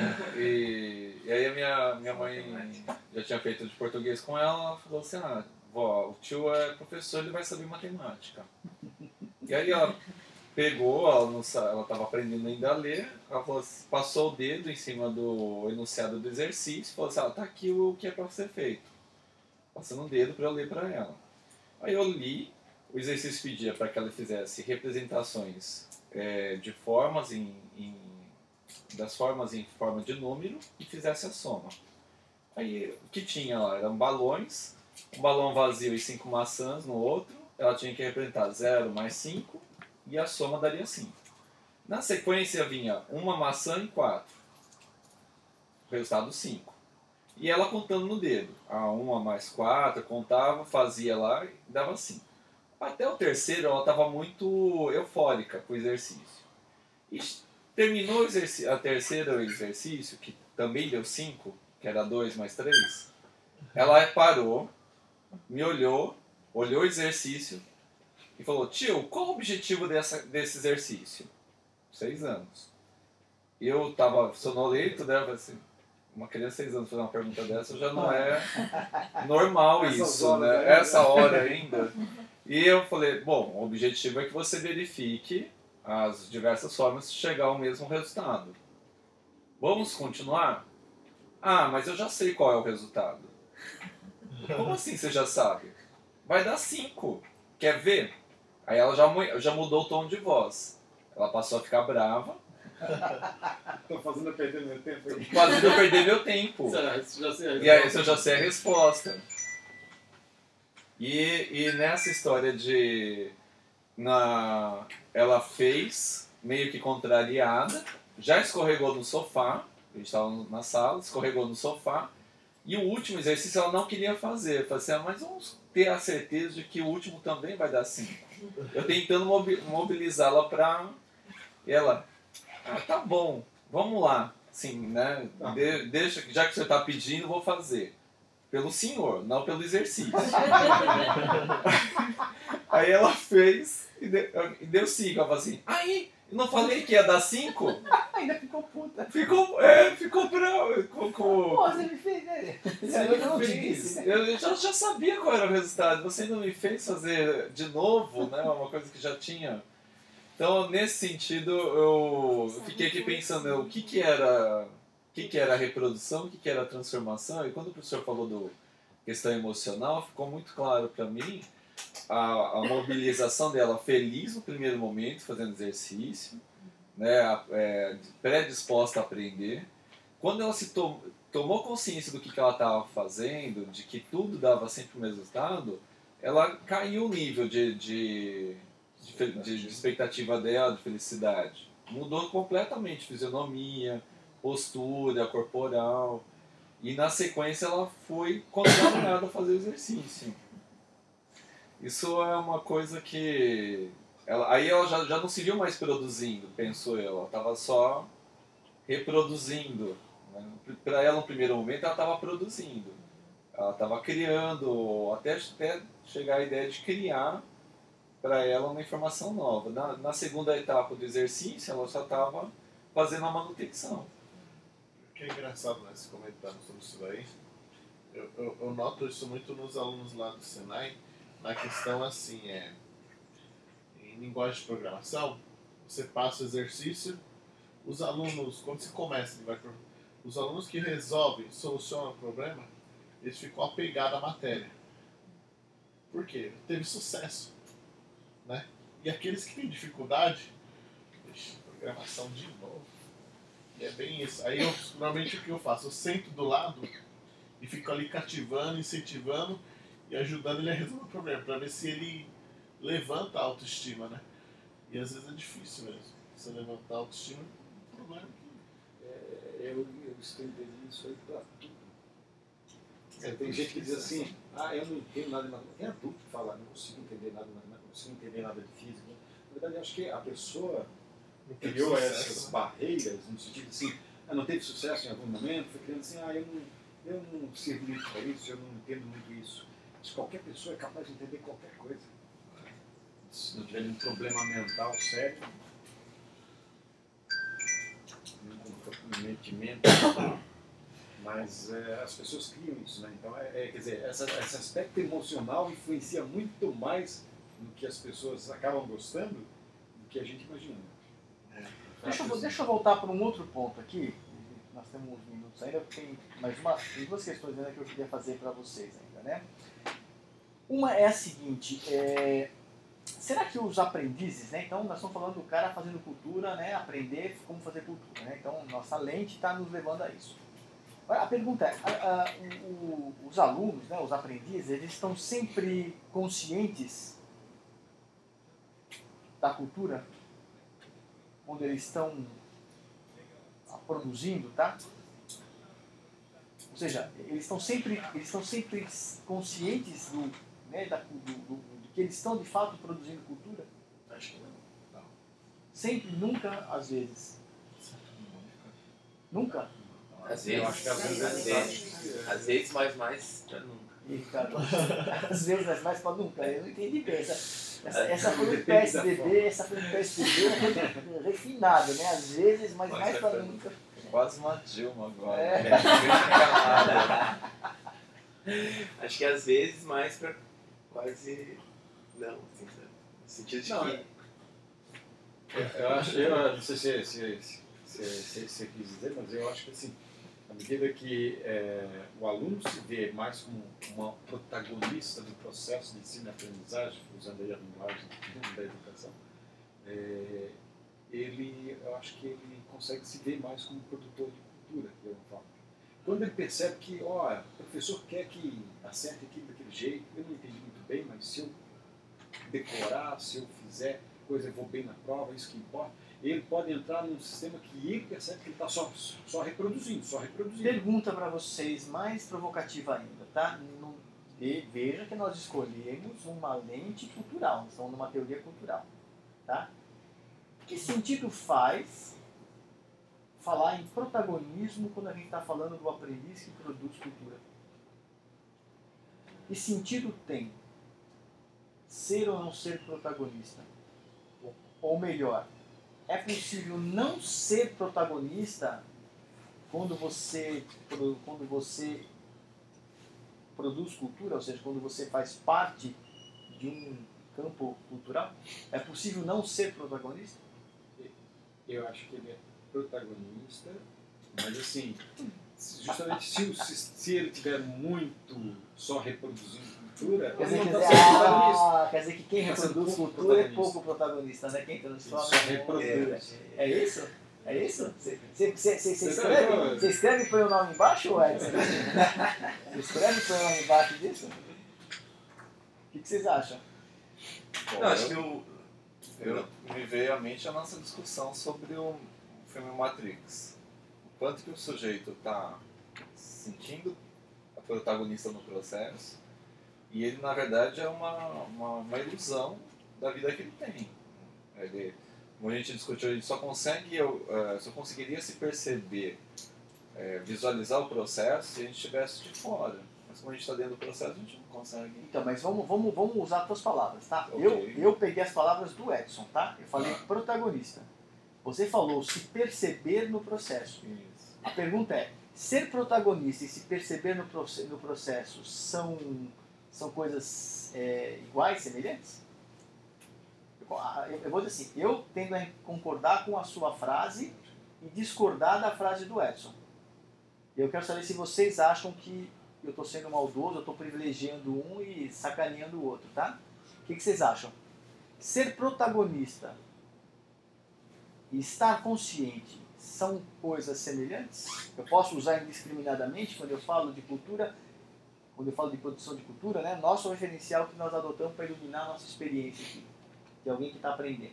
e, e aí a minha, minha mãe já tinha feito de português com ela, ela falou assim, ah, vó, o tio é professor, ele vai saber matemática. E aí ela pegou, ela não sa- ela estava aprendendo ainda a ler, ela falou assim, passou o dedo em cima do enunciado do exercício, falou assim, ah, tá aqui o que é para ser feito. Passando o dedo para eu ler para ela. Aí eu li, o exercício pedia para que ela fizesse representações é, de formas em, em, das formas em forma de número e fizesse a soma. Aí o que tinha lá eram balões, um balão vazio e cinco maçãs no outro, ela tinha que representar zero mais cinco e a soma daria cinco. Na sequência vinha uma maçã e quatro, resultado cinco. E ela contando no dedo. A uma mais quatro, contava, fazia lá e dava cinco. Até o terceiro ela estava muito eufórica com o exercício. E terminou o exercício, a terceira exercício, que também deu cinco, que era dois mais três. Ela parou, me olhou, olhou o exercício e falou, tio, qual o objetivo dessa, desse exercício? Seis anos. Eu estava sonolento, né? Assim, uma criança de seis anos fazer uma pergunta dessa já não é normal isso, né? Essa hora ainda. E eu falei, bom, o objetivo é que você verifique as diversas formas de chegar ao mesmo resultado. Vamos continuar? Ah, mas eu já sei qual é o resultado. Como assim você já sabe? Vai dar cinco. Quer ver? Aí ela já, mu- já mudou o tom de voz. Ela passou a ficar brava. Estou fazendo eu perder meu tempo. Fazendo eu perder meu tempo. Isso já sei. E aí, isso eu já sei a resposta. E, e nessa história de... Na, ela fez, meio que contrariada, já escorregou no sofá, a gente estava na sala, escorregou no sofá, e o último exercício ela não queria fazer. Eu falei assim, ah, mas vamos ter a certeza de que o último também vai dar cinco. Eu tentando mobi- mobilizá-la para ela, ah, tá bom, vamos lá, sim, né? De- deixa, já que você está pedindo, vou fazer. Pelo senhor, não pelo exercício. Aí ela fez e deu, e deu cinco. Ela falou assim, aí, eu não falei que ia dar cinco? Ainda ficou puta. Ficou, é, ficou bravo. Ficou, Pô, ficou, você me fez, né? Você Eu não me te fez. disse, né? Eu já, já sabia qual era o resultado. Você não me fez fazer de novo, né? Uma coisa que já tinha. Então, nesse sentido, eu fiquei aqui pensando o que, que era, o que, que era a reprodução, o que, que era a transformação. E quando o professor falou do questão emocional, ficou muito claro para mim a, a mobilização dela feliz no primeiro momento, fazendo exercício, né? É, predisposta a aprender. Quando ela se to tomou consciência do que, que ela estava fazendo, de que tudo dava sempre o mesmo resultado, ela caiu o nível de, de, de, de, de expectativa dela, de felicidade. Mudou completamente fisionomia, postura corporal. E na sequência ela foi condicionada a fazer exercício. Isso é uma coisa que... Ela, aí ela já, já não se viu mais produzindo, penso eu. Ela estava só reproduzindo. Para ela, no primeiro momento, ela estava produzindo. Ela estava criando, até, até chegar a ideia de criar para ela uma informação nova. Na, na segunda etapa do exercício, ela só estava fazendo a manutenção. O que é engraçado nesse comentário sobre isso daí, eu, eu, eu noto isso muito nos alunos lá do Senai, na questão assim, é, em linguagem de programação, você passa o exercício, os alunos, quando você começa, vai pro, os alunos que resolvem, solucionam o problema, eles ficam apegados à matéria. Por quê? Teve sucesso. Né? E aqueles que têm dificuldade, deixa, programação de novo. E é bem isso. Aí, eu, normalmente, o que eu faço? Eu sento do lado e fico ali cativando, incentivando e ajudando ele a resolver o problema, para ver se ele levanta a autoestima, né? E às vezes é difícil mesmo. Você levantar a autoestima é um problema. É, eu, eu estenderia isso aí para tudo. É, tem gente que diz assim, ah, eu não entendo nada de matemática. Tem adulto que fala, não consigo entender nada de matemática, não consigo entender nada de física. Na verdade, eu acho que a pessoa criou essas barreiras, no sentido assim, ah, não teve sucesso em algum momento, foi criando assim, ah, eu não, eu não sirvo muito para isso, eu não entendo muito isso. Mas qualquer pessoa é capaz de entender qualquer coisa. Se não tiver nenhum problema mental sério, nenhum comprometimento, mas é, as pessoas criam isso, né? Então, é, é, quer dizer, essa, esse aspecto emocional influencia muito mais no que as pessoas acabam gostando do que a gente imagina. É. Deixa, eu, deixa eu voltar para um outro ponto aqui. Nós temos uns minutos ainda, tem mais uma, tem duas questões ainda que eu queria fazer para vocês ainda, né? Uma é a seguinte, é, será que os aprendizes, né? Então nós estamos falando do cara fazendo cultura, né? Aprender como fazer cultura, né? Então nossa lente está nos levando a isso. Agora, a pergunta é, a, a, o, o, os alunos, né? Os aprendizes, eles estão sempre conscientes da cultura onde eles estão produzindo, tá? Ou seja, eles estão sempre, eles estão sempre conscientes do, né, da, do, do, do que eles estão de fato produzindo cultura? Acho que não. não. Sempre, nunca, às vezes. Nunca? Às Eu vezes, acho que às vezes, às vezes, às vezes, mas mais pra nunca. E, cara, às vezes, mas mais para nunca. Eu não entendi bem. Essa, essa, essa foi um P S D B, essa foi um P S D B, uma coisa refinada, né? Às vezes, mas, mas mais para nunca. Quase uma Dilma agora. É. Acho que às vezes mais pra quase não, assim, sabe? No sentido de Não, que. Eu acho, eu não sei se, se, se, se, se, se quis dizer, mas eu acho que assim, à medida que é, o aluno se vê mais como uma protagonista do processo de ensino e aprendizagem, usando aí a linguagem da educação, é, ele, eu acho que ele consegue se ver mais como produtor de cultura, de alguma forma. Quando ele percebe que, ó, o professor quer que acerte aquilo daquele jeito, eu não entendi muito bem, mas se eu decorar, se eu fizer coisa, eu vou bem na prova, isso que importa, ele pode entrar num sistema que ele percebe que ele está só, só reproduzindo, só reproduzindo. Pergunta para vocês, mais provocativa ainda, tá? Não, E veja que nós escolhemos uma lente cultural, nós estamos numa teoria cultural. Tá? Que sentido faz falar em protagonismo quando a gente está falando do aprendiz que produz cultura? Que sentido tem ser ou não ser protagonista? Ou melhor, é possível não ser protagonista quando você, quando você produz cultura, ou seja, quando você faz parte de um campo cultural? É possível não ser protagonista? Eu acho que ele é protagonista, mas assim, justamente se, o- se, se ele tiver muito só reproduzindo cultura, Quer ele dizer, não quer está dizer, sendo protagonista. ah, quer dizer que quem Tá sendo reproduz pouco cultura é protagonista. pouco protagonista, né? Quem transforma Só é reproduz. cultura. É isso? É isso? Você, você, você, você, Você escreve, tá- você escreve e põe o nome embaixo, Edson? Você escreve e põe o nome embaixo disso? O que, que vocês acham? Bom, Não, acho eu- que eu. Eu, me veio à mente a nossa discussão sobre o filme Matrix. O quanto que o sujeito está sentindo a protagonista no processo e ele, na verdade, é uma, uma, uma ilusão da vida que ele tem. Ele, como a gente discutiu, ele só consegue, eu, eh, só conseguiria se perceber, eh, visualizar o processo se a gente estivesse de fora. Mas como a gente está dentro do processo, a gente não consegue. Então, mas vamos, vamos, vamos usar as tuas palavras, tá? Ok. Eu, eu peguei as palavras do Edson, tá? Eu falei protagonista. Você falou se perceber no processo. Isso. A pergunta é, ser protagonista e se perceber no, proce- no processo são, são coisas é, iguais, semelhantes? Eu, ah, eu- eu vou dizer assim, eu tendo a concordar com a sua frase e discordar da frase do Edson. Eu quero saber se vocês acham que eu estou sendo maldoso, eu estou privilegiando um e sacaneando o outro, tá? O que, que vocês acham? Ser protagonista e estar consciente são coisas semelhantes? Eu posso usar indiscriminadamente quando eu falo de cultura, quando eu falo de produção de cultura, né? Nosso referencial que nós adotamos para iluminar a nossa experiência aqui, de alguém que está aprendendo.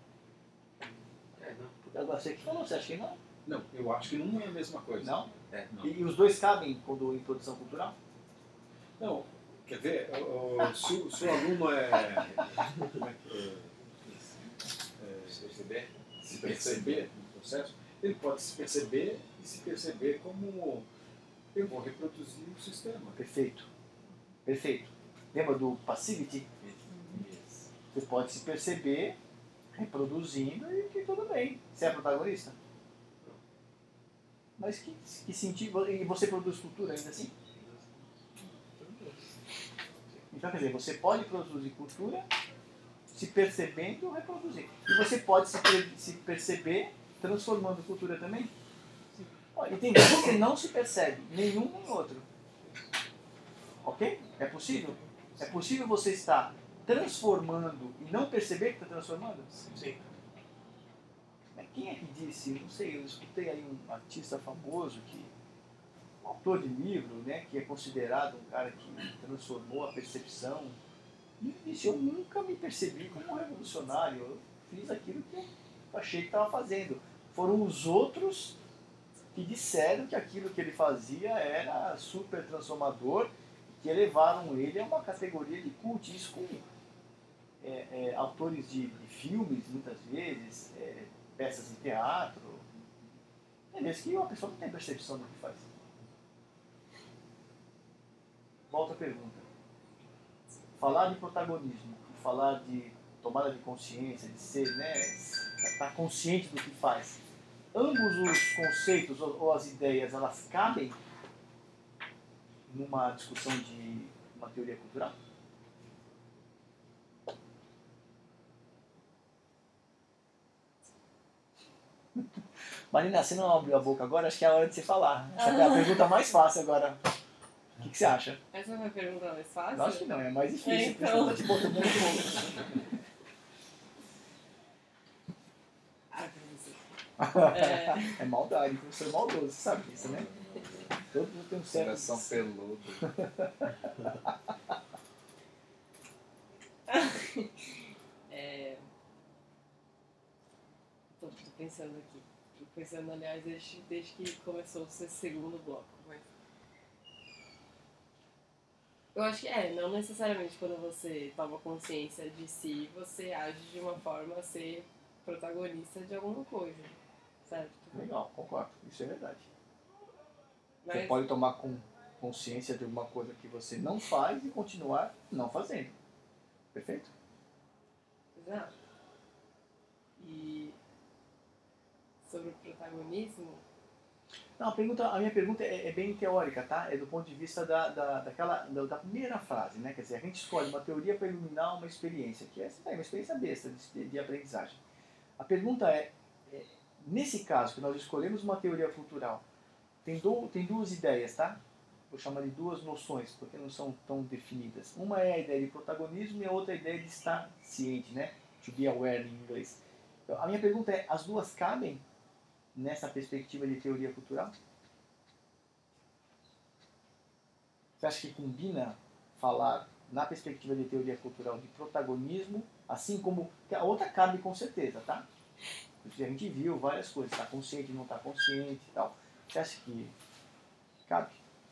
É, não. Agora você que falou, você acha que não? Não, eu acho que não é a mesma coisa. Não? É, Não. E, e os dois cabem quando em produção cultural? Não, quer ver, o- o- se, o- se o aluno é. Como é que é? É, Se perceber? se perceber no processo, ele pode se perceber e se perceber como eu vou reproduzir o sistema. Perfeito. Perfeito. Lembra do passivity? Isso. Você pode se perceber reproduzindo e que tudo bem. Você é protagonista? Mas que, que sentido... E você produz cultura ainda assim? Então, quer dizer, você pode produzir cultura se percebendo e reproduzir. E você pode se, per- se perceber transformando cultura também? Ó, e tem vezes que você não se percebe, nenhum nem outro. Ok? É possível? É possível você estar transformando e não perceber que está transformando? Sim. Mas quem é que disse? Não sei, eu escutei aí um artista famoso, que, um autor de livro, né, que é considerado um cara que transformou a percepção. E ele disse, eu nunca me percebi como um revolucionário, eu fiz aquilo que eu achei que estava fazendo. Foram os outros que disseram que aquilo que ele fazia era super transformador, que elevaram ele a uma categoria de culto. Isso com é, é, autores de, de filmes, muitas vezes, é, peças de teatro. Tem vezes que uma pessoa não tem percepção do que faz. Volta a pergunta. Falar de protagonismo, falar de tomada de consciência, de ser, né, estar consciente do que faz. Ambos os conceitos ou, ou as ideias, elas cabem numa discussão de uma teoria cultural? Marina, você não abriu a boca agora? Acho que é a hora de você falar. Essa é a pergunta mais fácil agora. O que, que você acha? Essa é uma pergunta mais fácil? Eu acho que não, é mais difícil. É, Por isso que eu então. tô te botando muito pouco. Ah, professor. É, É maldade, professor maldoso, você sabe disso, né? Todo mundo tem um certo... Coração peludo. é... Tô, tô pensando aqui. Tô pensando, aliás, desde, desde que começou o seu segundo bloco. Mas... Eu acho que é, não necessariamente quando você toma consciência de si, você age de uma forma a ser protagonista de alguma coisa, certo? Legal, concordo. Isso é verdade. Você Mas, pode tomar com consciência de alguma coisa que você não faz e continuar não fazendo. Perfeito? exato. E sobre o protagonismo, Não, a, pergunta, a minha pergunta é, é bem teórica, tá? É do ponto de vista da, da, daquela, da, da primeira frase, né? Quer dizer, a gente escolhe uma teoria para iluminar uma experiência, que essa é uma experiência besta de, de aprendizagem. A pergunta é, é, nesse caso, que nós escolhemos uma teoria cultural, tem, do, tem duas ideias, tá? Vou chamar de duas noções, porque não são tão definidas. Uma é a ideia de protagonismo e a outra é a ideia de estar ciente, né? To be aware em inglês. Então, a minha pergunta é, as duas cabem nessa perspectiva de teoria cultural? Você acha que combina falar na perspectiva de teoria cultural de protagonismo, assim como que a outra cabe com certeza, tá? Porque a gente viu várias coisas, está consciente, não está consciente e tal. Você acha que cabe?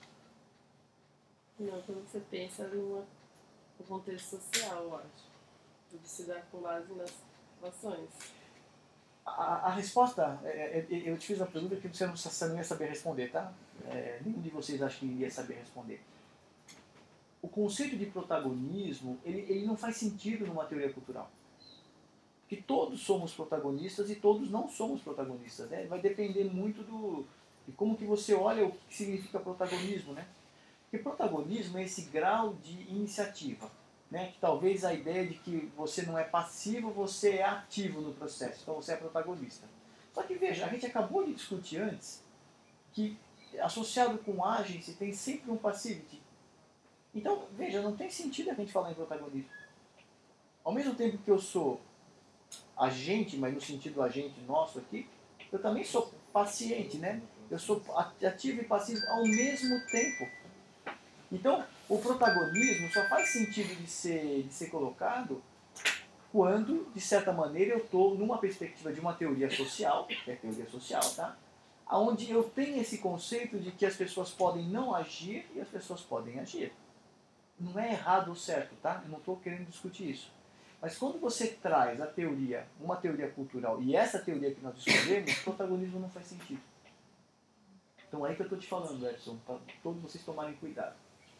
não, quando você pensa numa, no contexto social, eu acho. Tudo se dá com base nas situações. A, a resposta, é, é, eu te fiz uma pergunta que você não, você não ia saber responder, tá? É, nenhum de vocês acha que iria saber responder. O conceito de protagonismo, ele, ele não faz sentido numa teoria cultural. Porque todos somos protagonistas e todos não somos protagonistas, né? Vai depender muito do, de como que você olha o que significa protagonismo, né? Porque protagonismo é esse grau de iniciativa, né? Que talvez a ideia de que você não é passivo, você é ativo no processo, então você é protagonista. Só que veja, a gente acabou de discutir antes que associado com agency tem sempre um passivity. Então, veja, não tem sentido a gente falar em protagonismo. Ao mesmo tempo que eu sou agente, mas no sentido agente nosso aqui, eu também sou paciente, né? Eu sou ativo e passivo ao mesmo tempo. Então, o protagonismo só faz sentido de ser, de ser colocado quando, de certa maneira, eu estou numa perspectiva de uma teoria social, que é a teoria social, tá? Onde eu tenho esse conceito de que as pessoas podem não agir e as pessoas podem agir. Não é errado ou certo, tá? Eu não estou querendo discutir isso. Mas quando você traz a teoria, uma teoria cultural, e essa teoria que nós escolhemos, o protagonismo não faz sentido. Então é aí que eu estou te falando, Edson, para todos vocês tomarem cuidado.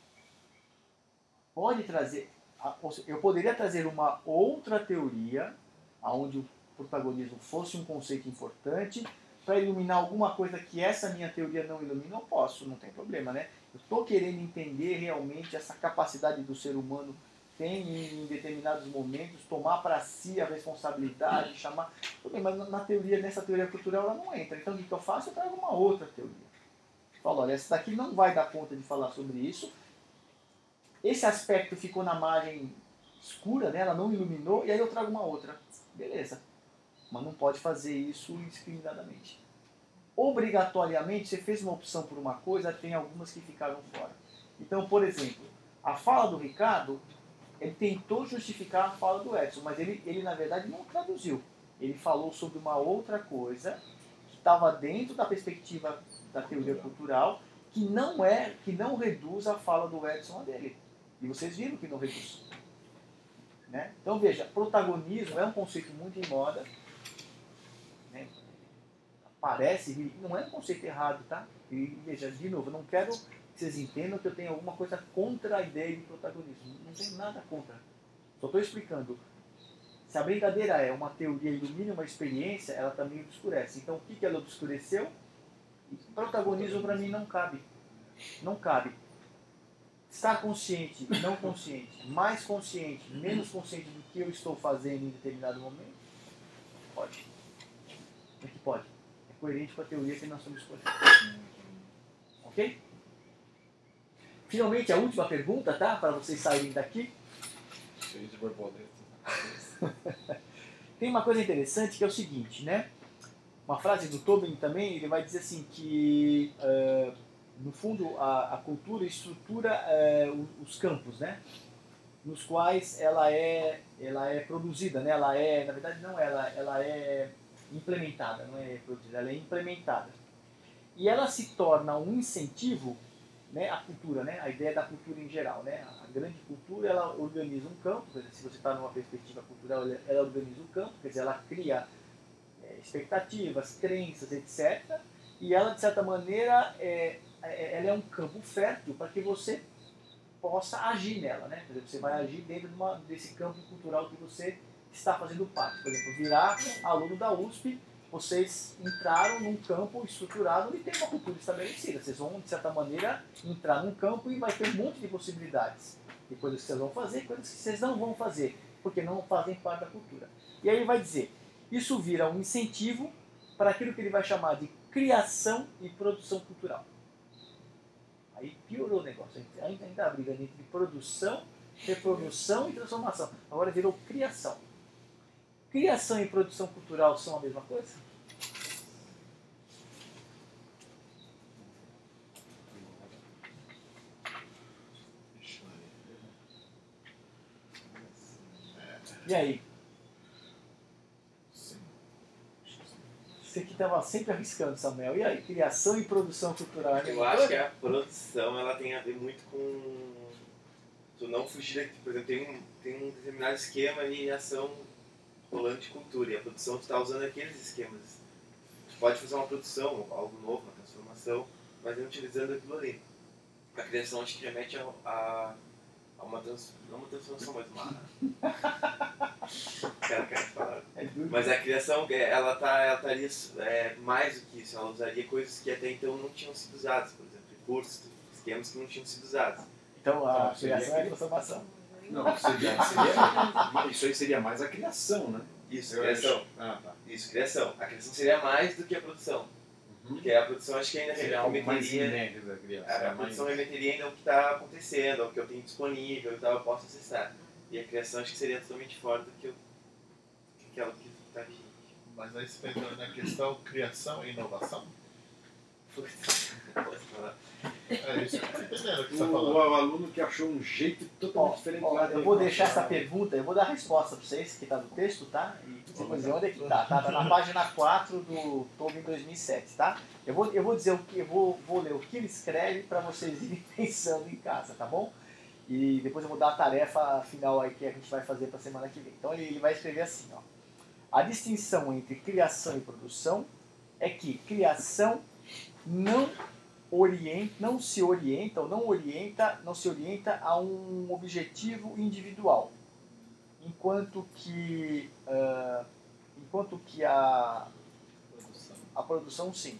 Pode trazer, eu poderia trazer uma outra teoria, onde o protagonismo fosse um conceito importante, para iluminar alguma coisa que essa minha teoria não ilumina, eu posso, não tem problema, né? Eu estou querendo entender realmente essa capacidade do ser humano tem em determinados momentos, tomar para si a responsabilidade, chamar... Tudo bem, mas na teoria, nessa teoria cultural ela não entra. Então o que eu faço? Eu trago uma outra teoria. Falo, olha, essa daqui não vai dar conta de falar sobre isso. Esse aspecto ficou na margem escura, né? Ela não iluminou, e aí eu trago uma outra. Beleza. Mas não pode fazer isso indiscriminadamente. Obrigatoriamente, você fez uma opção por uma coisa, tem algumas que ficaram fora. Então, por exemplo, a fala do Ricardo, ele tentou justificar a fala do Edson, mas ele, ele na verdade não traduziu. Ele falou sobre uma outra coisa que estava dentro da perspectiva da teoria cultural, que não é, que não reduz a fala do Edson a dele. E vocês viram que não reduz. Né? Então veja, protagonismo é um conceito muito em moda. Né? Parece, não é um conceito errado, tá? E veja, de novo, eu não quero que vocês entendam que eu tenho alguma coisa contra a ideia de protagonismo. Não tenho nada contra. Só estou explicando. Se a brincadeira é uma teoria ilumina uma experiência, ela também obscurece. Então o que, que ela obscureceu? Protagonismo para mim não cabe. Não cabe. Estar consciente, não consciente, mais consciente, menos consciente do que eu estou fazendo em determinado momento? Pode. É que pode. É coerente com a teoria que nós estamos escolhendo. Ok? Finalmente, a última pergunta, tá? Para vocês saírem daqui. Cheio de borboleta. Tem uma coisa interessante que é o seguinte, né? Uma frase do Tobin também, ele vai dizer assim que, uh, no fundo, a, a cultura estrutura uh, os campos, né? Nos quais ela é, ela é produzida, né? Ela é, na verdade não, ela, ela é implementada, não é produzida, ela é implementada. E ela se torna um incentivo né, a cultura, né, a ideia da cultura em geral, né, a grande cultura ela organiza um campo, quer dizer, se você está numa perspectiva cultural, ela, ela organiza um campo, quer dizer, ela cria é, expectativas, crenças, etcétera. E ela, de certa maneira, é, é, ela é um campo fértil para que você possa agir nela, né, quer dizer, você vai agir dentro de uma, desse campo cultural que você está fazendo parte. Por exemplo, virar aluno da U S P, vocês entraram num campo estruturado e tem uma cultura estabelecida. Vocês vão, de certa maneira, entrar num campo e vai ter um monte de possibilidades. De coisas que vocês vão fazer, coisas que vocês não vão fazer, porque não fazem parte da cultura. E aí ele vai dizer, isso vira um incentivo para aquilo que ele vai chamar de criação e produção cultural. Aí piorou o negócio. Ainda está brigando entre produção, reprodução e transformação. Agora virou criação. Criação e produção cultural são a mesma coisa? E aí? Você que estava sempre arriscando, Samuel. E aí, criação e produção cultural? É a Eu mesma acho coisa? que a produção ela tem a ver muito com tu não fugir daqui. Por exemplo, tem um, tem um determinado esquema de ação rolando de cultura, e a produção tu está usando aqueles esquemas. Tu pode fazer uma produção, algo novo, uma transformação, mas não utilizando aquilo ali. A criação acho que remete a, a, a uma trans, não uma transformação, mas uma... Quero, quero falar. É duro. Mas a criação, ela tá, ela estaria é, mais do que isso, ela usaria coisas que até então não tinham sido usadas, por exemplo, recursos, esquemas que não tinham sido usados. Então, a Então, seria criação é a aquele- transformação. Não, seria, seria, isso aí seria mais a criação, né? Isso, Eu criação. acho. Ah, tá. Isso, criação. A criação seria mais do que a produção. Uhum. Porque a produção acho que ainda Seria algo mais remeteria... inédito da criação. A, a mais- produção remeteria ainda ao que está acontecendo, ao que eu tenho disponível e tal, eu posso acessar. E a criação acho que seria totalmente fora do que eu, que aquela que está aqui. Mas aí você está entrando na questão criação e inovação? Putz, posso falar? É isso que eu estou entendendo o que O, você está falando. o aluno que achou um jeito totalmente Ó, diferente. ó, lá eu de- vou deixar essa pergunta, eu vou dar a resposta para vocês, que está no texto, tá? E você vai dizer onde é que está, tá? Tá na página quatro do Tolkien dois mil e sete, tá? Eu vou, eu vou dizer o que, eu vou, vou ler o que ele escreve para vocês irem pensando em casa, tá bom? E depois eu vou dar a tarefa final aí que a gente vai fazer para a semana que vem. Então ele, ele vai escrever assim, ó. A distinção entre criação e produção é que criação não orienta, não se orienta ou não orienta, não se orienta a um objetivo individual, enquanto que ah, enquanto que a Produção. a produção sim.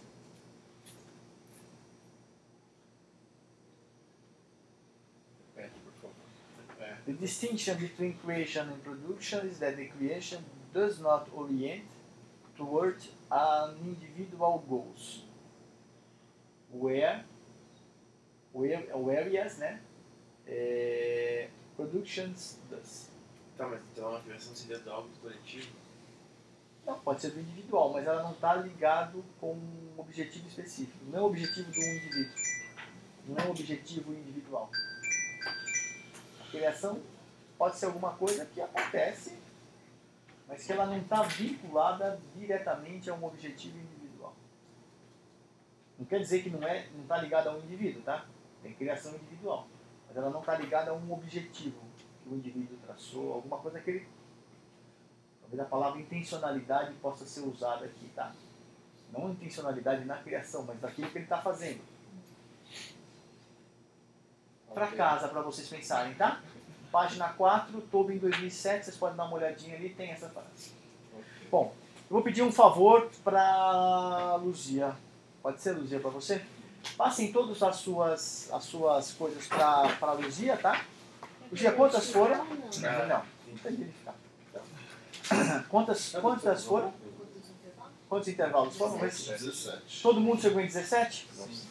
Repete, por favor. É. The distinction between creation and production is that the creation does not orient toward an individual goals, where, where whereas, né, é, productions does. Tá, mas então a criação seria do algo do coletivo? Não, pode ser do individual, mas ela não está ligado com um objetivo específico. Não é o objetivo do indivíduo. Não é um objetivo individual. A criação pode ser alguma coisa que acontece, mas que ela não está vinculada diretamente a um objetivo individual. Não quer dizer que não é, não está ligada a um indivíduo, tá? Tem criação individual, mas ela não está ligada a um objetivo que o indivíduo traçou, alguma coisa que ele... Talvez a palavra intencionalidade possa ser usada aqui, tá? Não intencionalidade na criação, mas daquilo que ele está fazendo. Para casa, para vocês pensarem, tá? Página quatro, Tolkien dois mil e sete, vocês podem dar uma olhadinha ali, tem essa frase. Bom, eu vou pedir um favor para Luzia. Pode ser, Luzia, para você? Passem todas as suas, as suas coisas para Luzia, tá? Luzia, quantas foram? Não, não tem que verificar. Quantas, quantas foram? Quantos intervalos foram? Mas dezessete. todo mundo chegou em dezessete?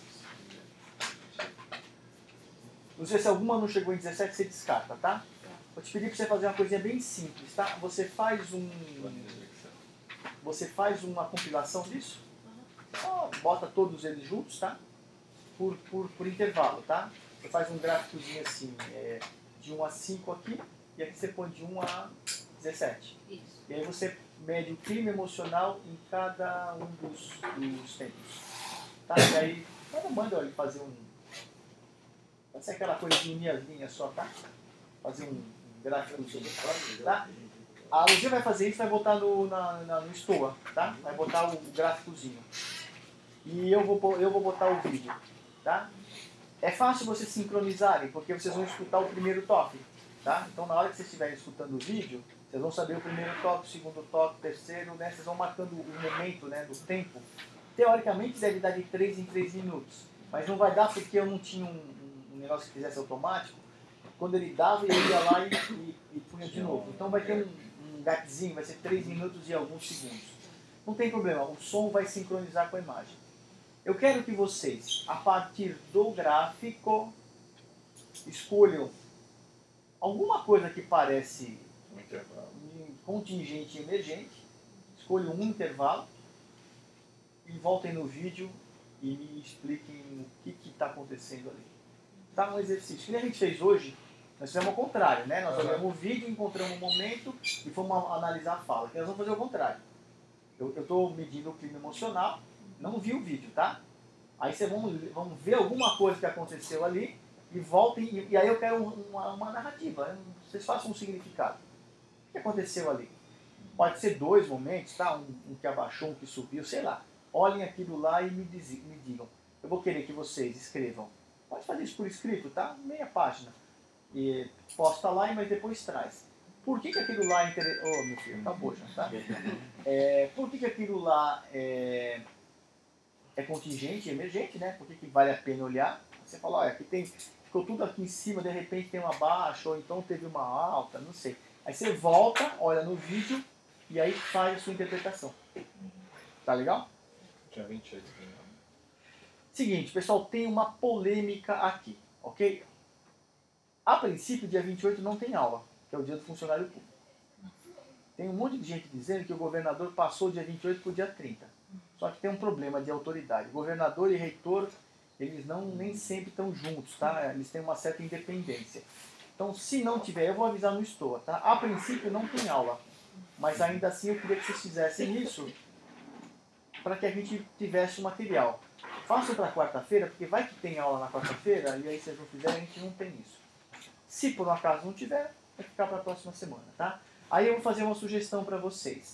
Luzia, se alguma não chegou em dezessete, você descarta, tá? Vou te pedir para você fazer uma coisinha bem simples, tá? Você faz um... Você faz uma compilação disso? Só bota todos eles juntos, tá? Por, por, por intervalo, tá? Você faz um gráficozinho assim, é, de um a cinco aqui, e aqui você põe de um a dezessete. Isso. E aí você mede o clima emocional em cada um dos, dos tempos. Tá? E aí, manda, manda ele fazer um, Pode ser aquela coisa de unir as linhas só, tá? Fazer um, um gráfico, tá? A Luzia vai fazer isso, vai botar no, na, na, no Stoa, tá? Vai botar o, o gráficozinho. E eu vou, eu vou botar o vídeo, tá? É fácil vocês sincronizarem, porque vocês vão escutar o primeiro toque, tá? Então na hora que vocês estiverem escutando o vídeo, vocês vão saber o primeiro toque, o segundo toque, o terceiro, né? Vocês vão marcando o momento, né, do tempo. Teoricamente deve dar de três em três minutos, mas não vai dar porque eu não tinha um, um negócio que fizesse automático. Quando ele dava, ele ia lá e, e, e punha de novo. Então vai ter um, um gapzinho, vai ser três minutos e alguns segundos. Não tem problema, o som vai sincronizar com a imagem. Eu quero que vocês, a partir do gráfico, escolham alguma coisa que parece Um intervalo. contingente e emergente, escolham um intervalo e voltem no vídeo e me expliquem o que está acontecendo ali. Tá um exercício. Que nem a gente fez hoje, nós fizemos o contrário, né? Nós olhamos o vídeo, encontramos um momento e fomos analisar a fala. Aqui nós vamos fazer o contrário. Eu estou medindo o clima emocional, não vi o vídeo, tá? Aí vocês vão, vão ver alguma coisa que aconteceu ali e voltem, e, e aí eu quero uma, uma narrativa, vocês façam um significado. O que aconteceu ali? Pode ser dois momentos, tá? Um, um que abaixou, um que subiu, sei lá. Olhem aquilo lá e me, diz, me digam. Eu vou querer que vocês escrevam. Pode fazer isso por escrito, tá? Meia página. E posta lá, mas depois traz. Por que, que aquilo lá é interessante? Oh, meu filho, acabou já, tá? É, por que, que aquilo lá é, é contingente, emergente, né? Por que, que vale a pena olhar? Você fala, olha, aqui tem, ficou tudo aqui em cima, de repente tem uma baixa, ou então teve uma alta, não sei. Aí você volta, olha no vídeo e aí faz a sua interpretação. Tá legal? Dia vinte e oito. Seguinte, pessoal, tem uma polêmica aqui, ok? A princípio, dia vinte e oito não tem aula, que é o dia do funcionário público. Tem um monte de gente dizendo que o governador passou o dia vinte e oito para o dia trinta. Só que tem um problema de autoridade. Governador e reitor, eles não, nem sempre estão juntos, tá? Eles têm uma certa independência. Então, se não tiver, eu vou avisar no Stoa, tá? A princípio não tem aula, mas ainda assim eu queria que vocês fizessem isso para que a gente tivesse o material. Façam para quarta-feira, porque vai que tem aula na quarta-feira e aí vocês não fizerem, a gente não tem isso. Se por um acaso não tiver, vai ficar para a próxima semana, tá? Aí eu vou fazer uma sugestão para vocês.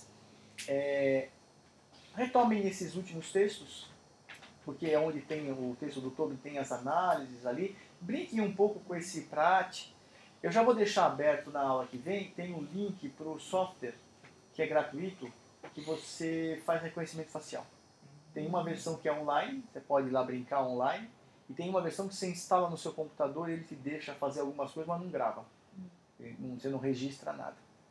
É, retomem esses últimos textos, porque é onde tem o texto do Tobin, tem as análises ali. Brinquem um pouco com esse Prat. Eu já vou deixar aberto na aula que vem, tem um link para o software, que é gratuito, que você faz reconhecimento facial. Tem uma versão que é online, você pode ir lá brincar online, e tem uma versão que você instala no seu computador e ele te deixa fazer algumas coisas, mas não grava. Você não registra nada.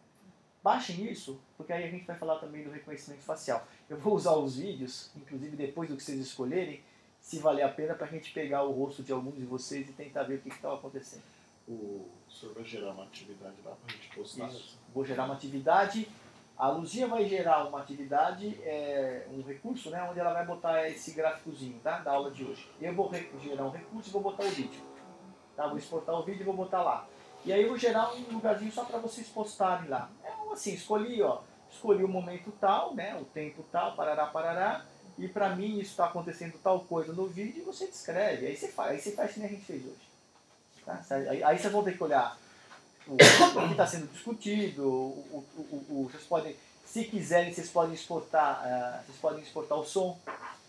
Baixem isso, porque aí a gente vai falar também do reconhecimento facial. Eu vou usar os vídeos, inclusive depois do que vocês escolherem, se valer a pena, para a gente pegar o rosto de alguns de vocês e tentar ver o que estava acontecendo. O senhor vai gerar uma atividade lá para a gente postar? Isso. Vou gerar uma atividade. A Luzia vai gerar uma atividade, é, um recurso, né, onde ela vai botar esse gráficozinho, tá, da aula de hoje. Eu vou gerar um recurso e vou botar o vídeo. Tá? Vou exportar o vídeo e vou botar lá. E aí eu vou gerar um lugarzinho só para vocês postarem lá. É assim, escolhi, ó, escolhi o momento tal, né, o tempo tal, parará, parará, e para mim isso está acontecendo tal coisa no vídeo e você descreve. Aí você faz, aí você faz que nem a gente fez hoje. Tá? Aí, aí vocês vão ter que olhar o, o que está sendo discutido, o, o, o, o, vocês podem, se quiserem, vocês podem exportar, uh, vocês podem exportar o som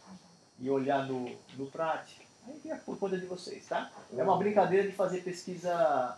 e olhar no, no Prat. Aí fica por conta de vocês, tá? É uma brincadeira de fazer pesquisa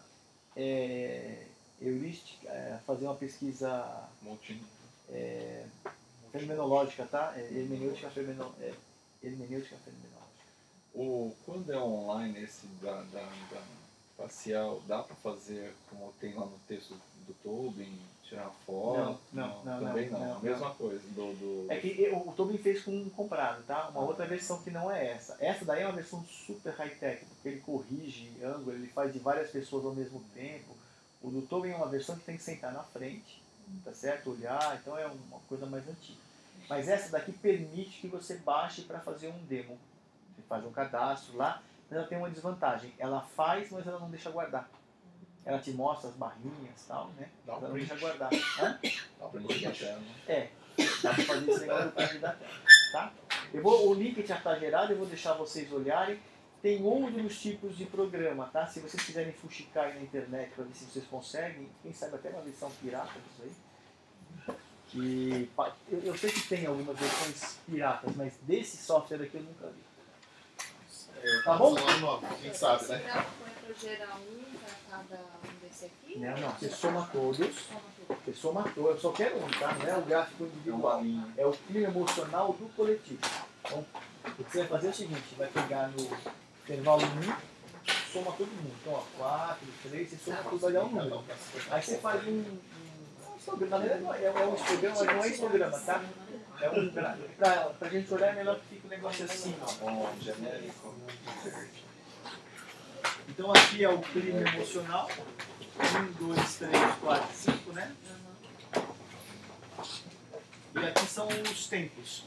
é, heurística, é, fazer uma pesquisa Multi. é, fenomenológica, tá? É, hermenêutica, femeno, é, hermenêutica fenomenológica. O, quando é online esse da, da, da facial, dá para fazer como tem lá no texto do Tobin, tirar foto? Não, não, não, também não, não. não, Mesma não. coisa. Do, do... É que o Tobin fez com um comprado, tá? Uma outra versão que não é essa. Essa daí é uma versão super high-tech, porque ele corrige ângulo, ele faz de várias pessoas ao mesmo tempo. O do Tobin é uma versão que tem que sentar na frente, tá certo? Olhar, então é uma coisa mais antiga. Mas essa daqui permite que você baixe para fazer um demo. Você faz um cadastro lá, mas ela tem uma desvantagem. Ela faz, mas ela não deixa guardar. Ela te mostra as barrinhas e tal, né? Dá um Ela não print. deixa guardar. Hã? Dá um Print da print. tela. É, dá pra fazer esse negócio do print da tela, tá? Eu vou, o link já está gerado, eu vou deixar vocês olharem. Tem outros tipos de programa, tá? Se vocês quiserem fuxicar aí na internet para ver se vocês conseguem, quem sabe até uma versão pirata disso aí. Que, pa- eu, eu sei que tem algumas versões piratas, mas desse software aqui eu nunca vi. É, Tá bom? falando nome, quem sabe, né? Então, põe para gerar um para cada um desse aqui? Não, não, você soma todos, Soma tudo. você soma todos, eu só quero um, tá? Não é o gráfico É uma individual, linha. é o clima emocional do coletivo. Então, o que você vai fazer é o seguinte, vai pegar no intervalo um, soma todo mundo. Então, ó, quatro, três, você soma tudo, vai dar um número. Aí você faz um, um, um histograma, na verdade não é, é um histograma, mas não é histograma, tá? É um, pra, pra, pra gente olhar é melhor que fique o negócio assim, ó. Um genérico. Então aqui é o clima emocional. Um, dois, três, quatro, cinco, né? E aqui são os tempos.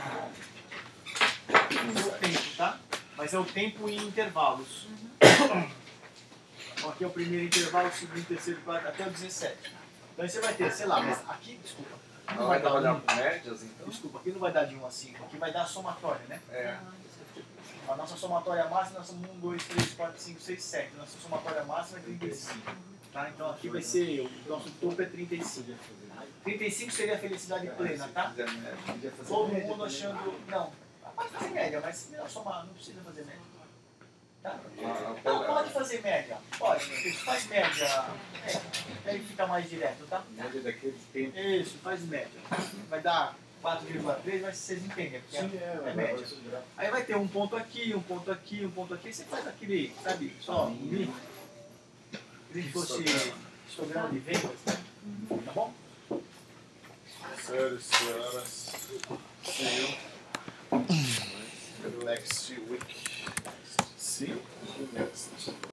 Aqui é o tempo, tá? Mas é o tempo em intervalos. Então aqui é o primeiro intervalo, o segundo, terceiro, quarto, até o dezessete. Então aí você vai ter, sei lá, mas aqui, desculpa, aqui não Não vai vai dar trabalhar um, com médias, então? desculpa, aqui não vai dar de um a cinco, aqui vai dar a somatória, né? É. A nossa somatória máxima, nós somos um, dois, três, quatro, cinco, seis, sete. A nossa somatória máxima é trinta e cinco. Tá? Então aqui vai ser, o nosso topo é trinta e cinco. trinta e cinco seria a felicidade plena, tá? Se quiser média. Todo mundo achando. Não, pode fazer média, mas não, somar, não precisa fazer média. Tá? Não, pode fazer média. Pode, isso, faz média. É, aí fica mais direto, tá? Média daquele tempo. Isso, faz média. Vai dar quatro vírgula três, mas vocês entendem, porque Sim, é, é média. Aí vai ter um ponto aqui, um ponto aqui, um ponto aqui, você faz aquele, sabe, só um livro. Se fosse histograma de vendas, né? Tá bom? Senhores e senhoras, see you next week. See you next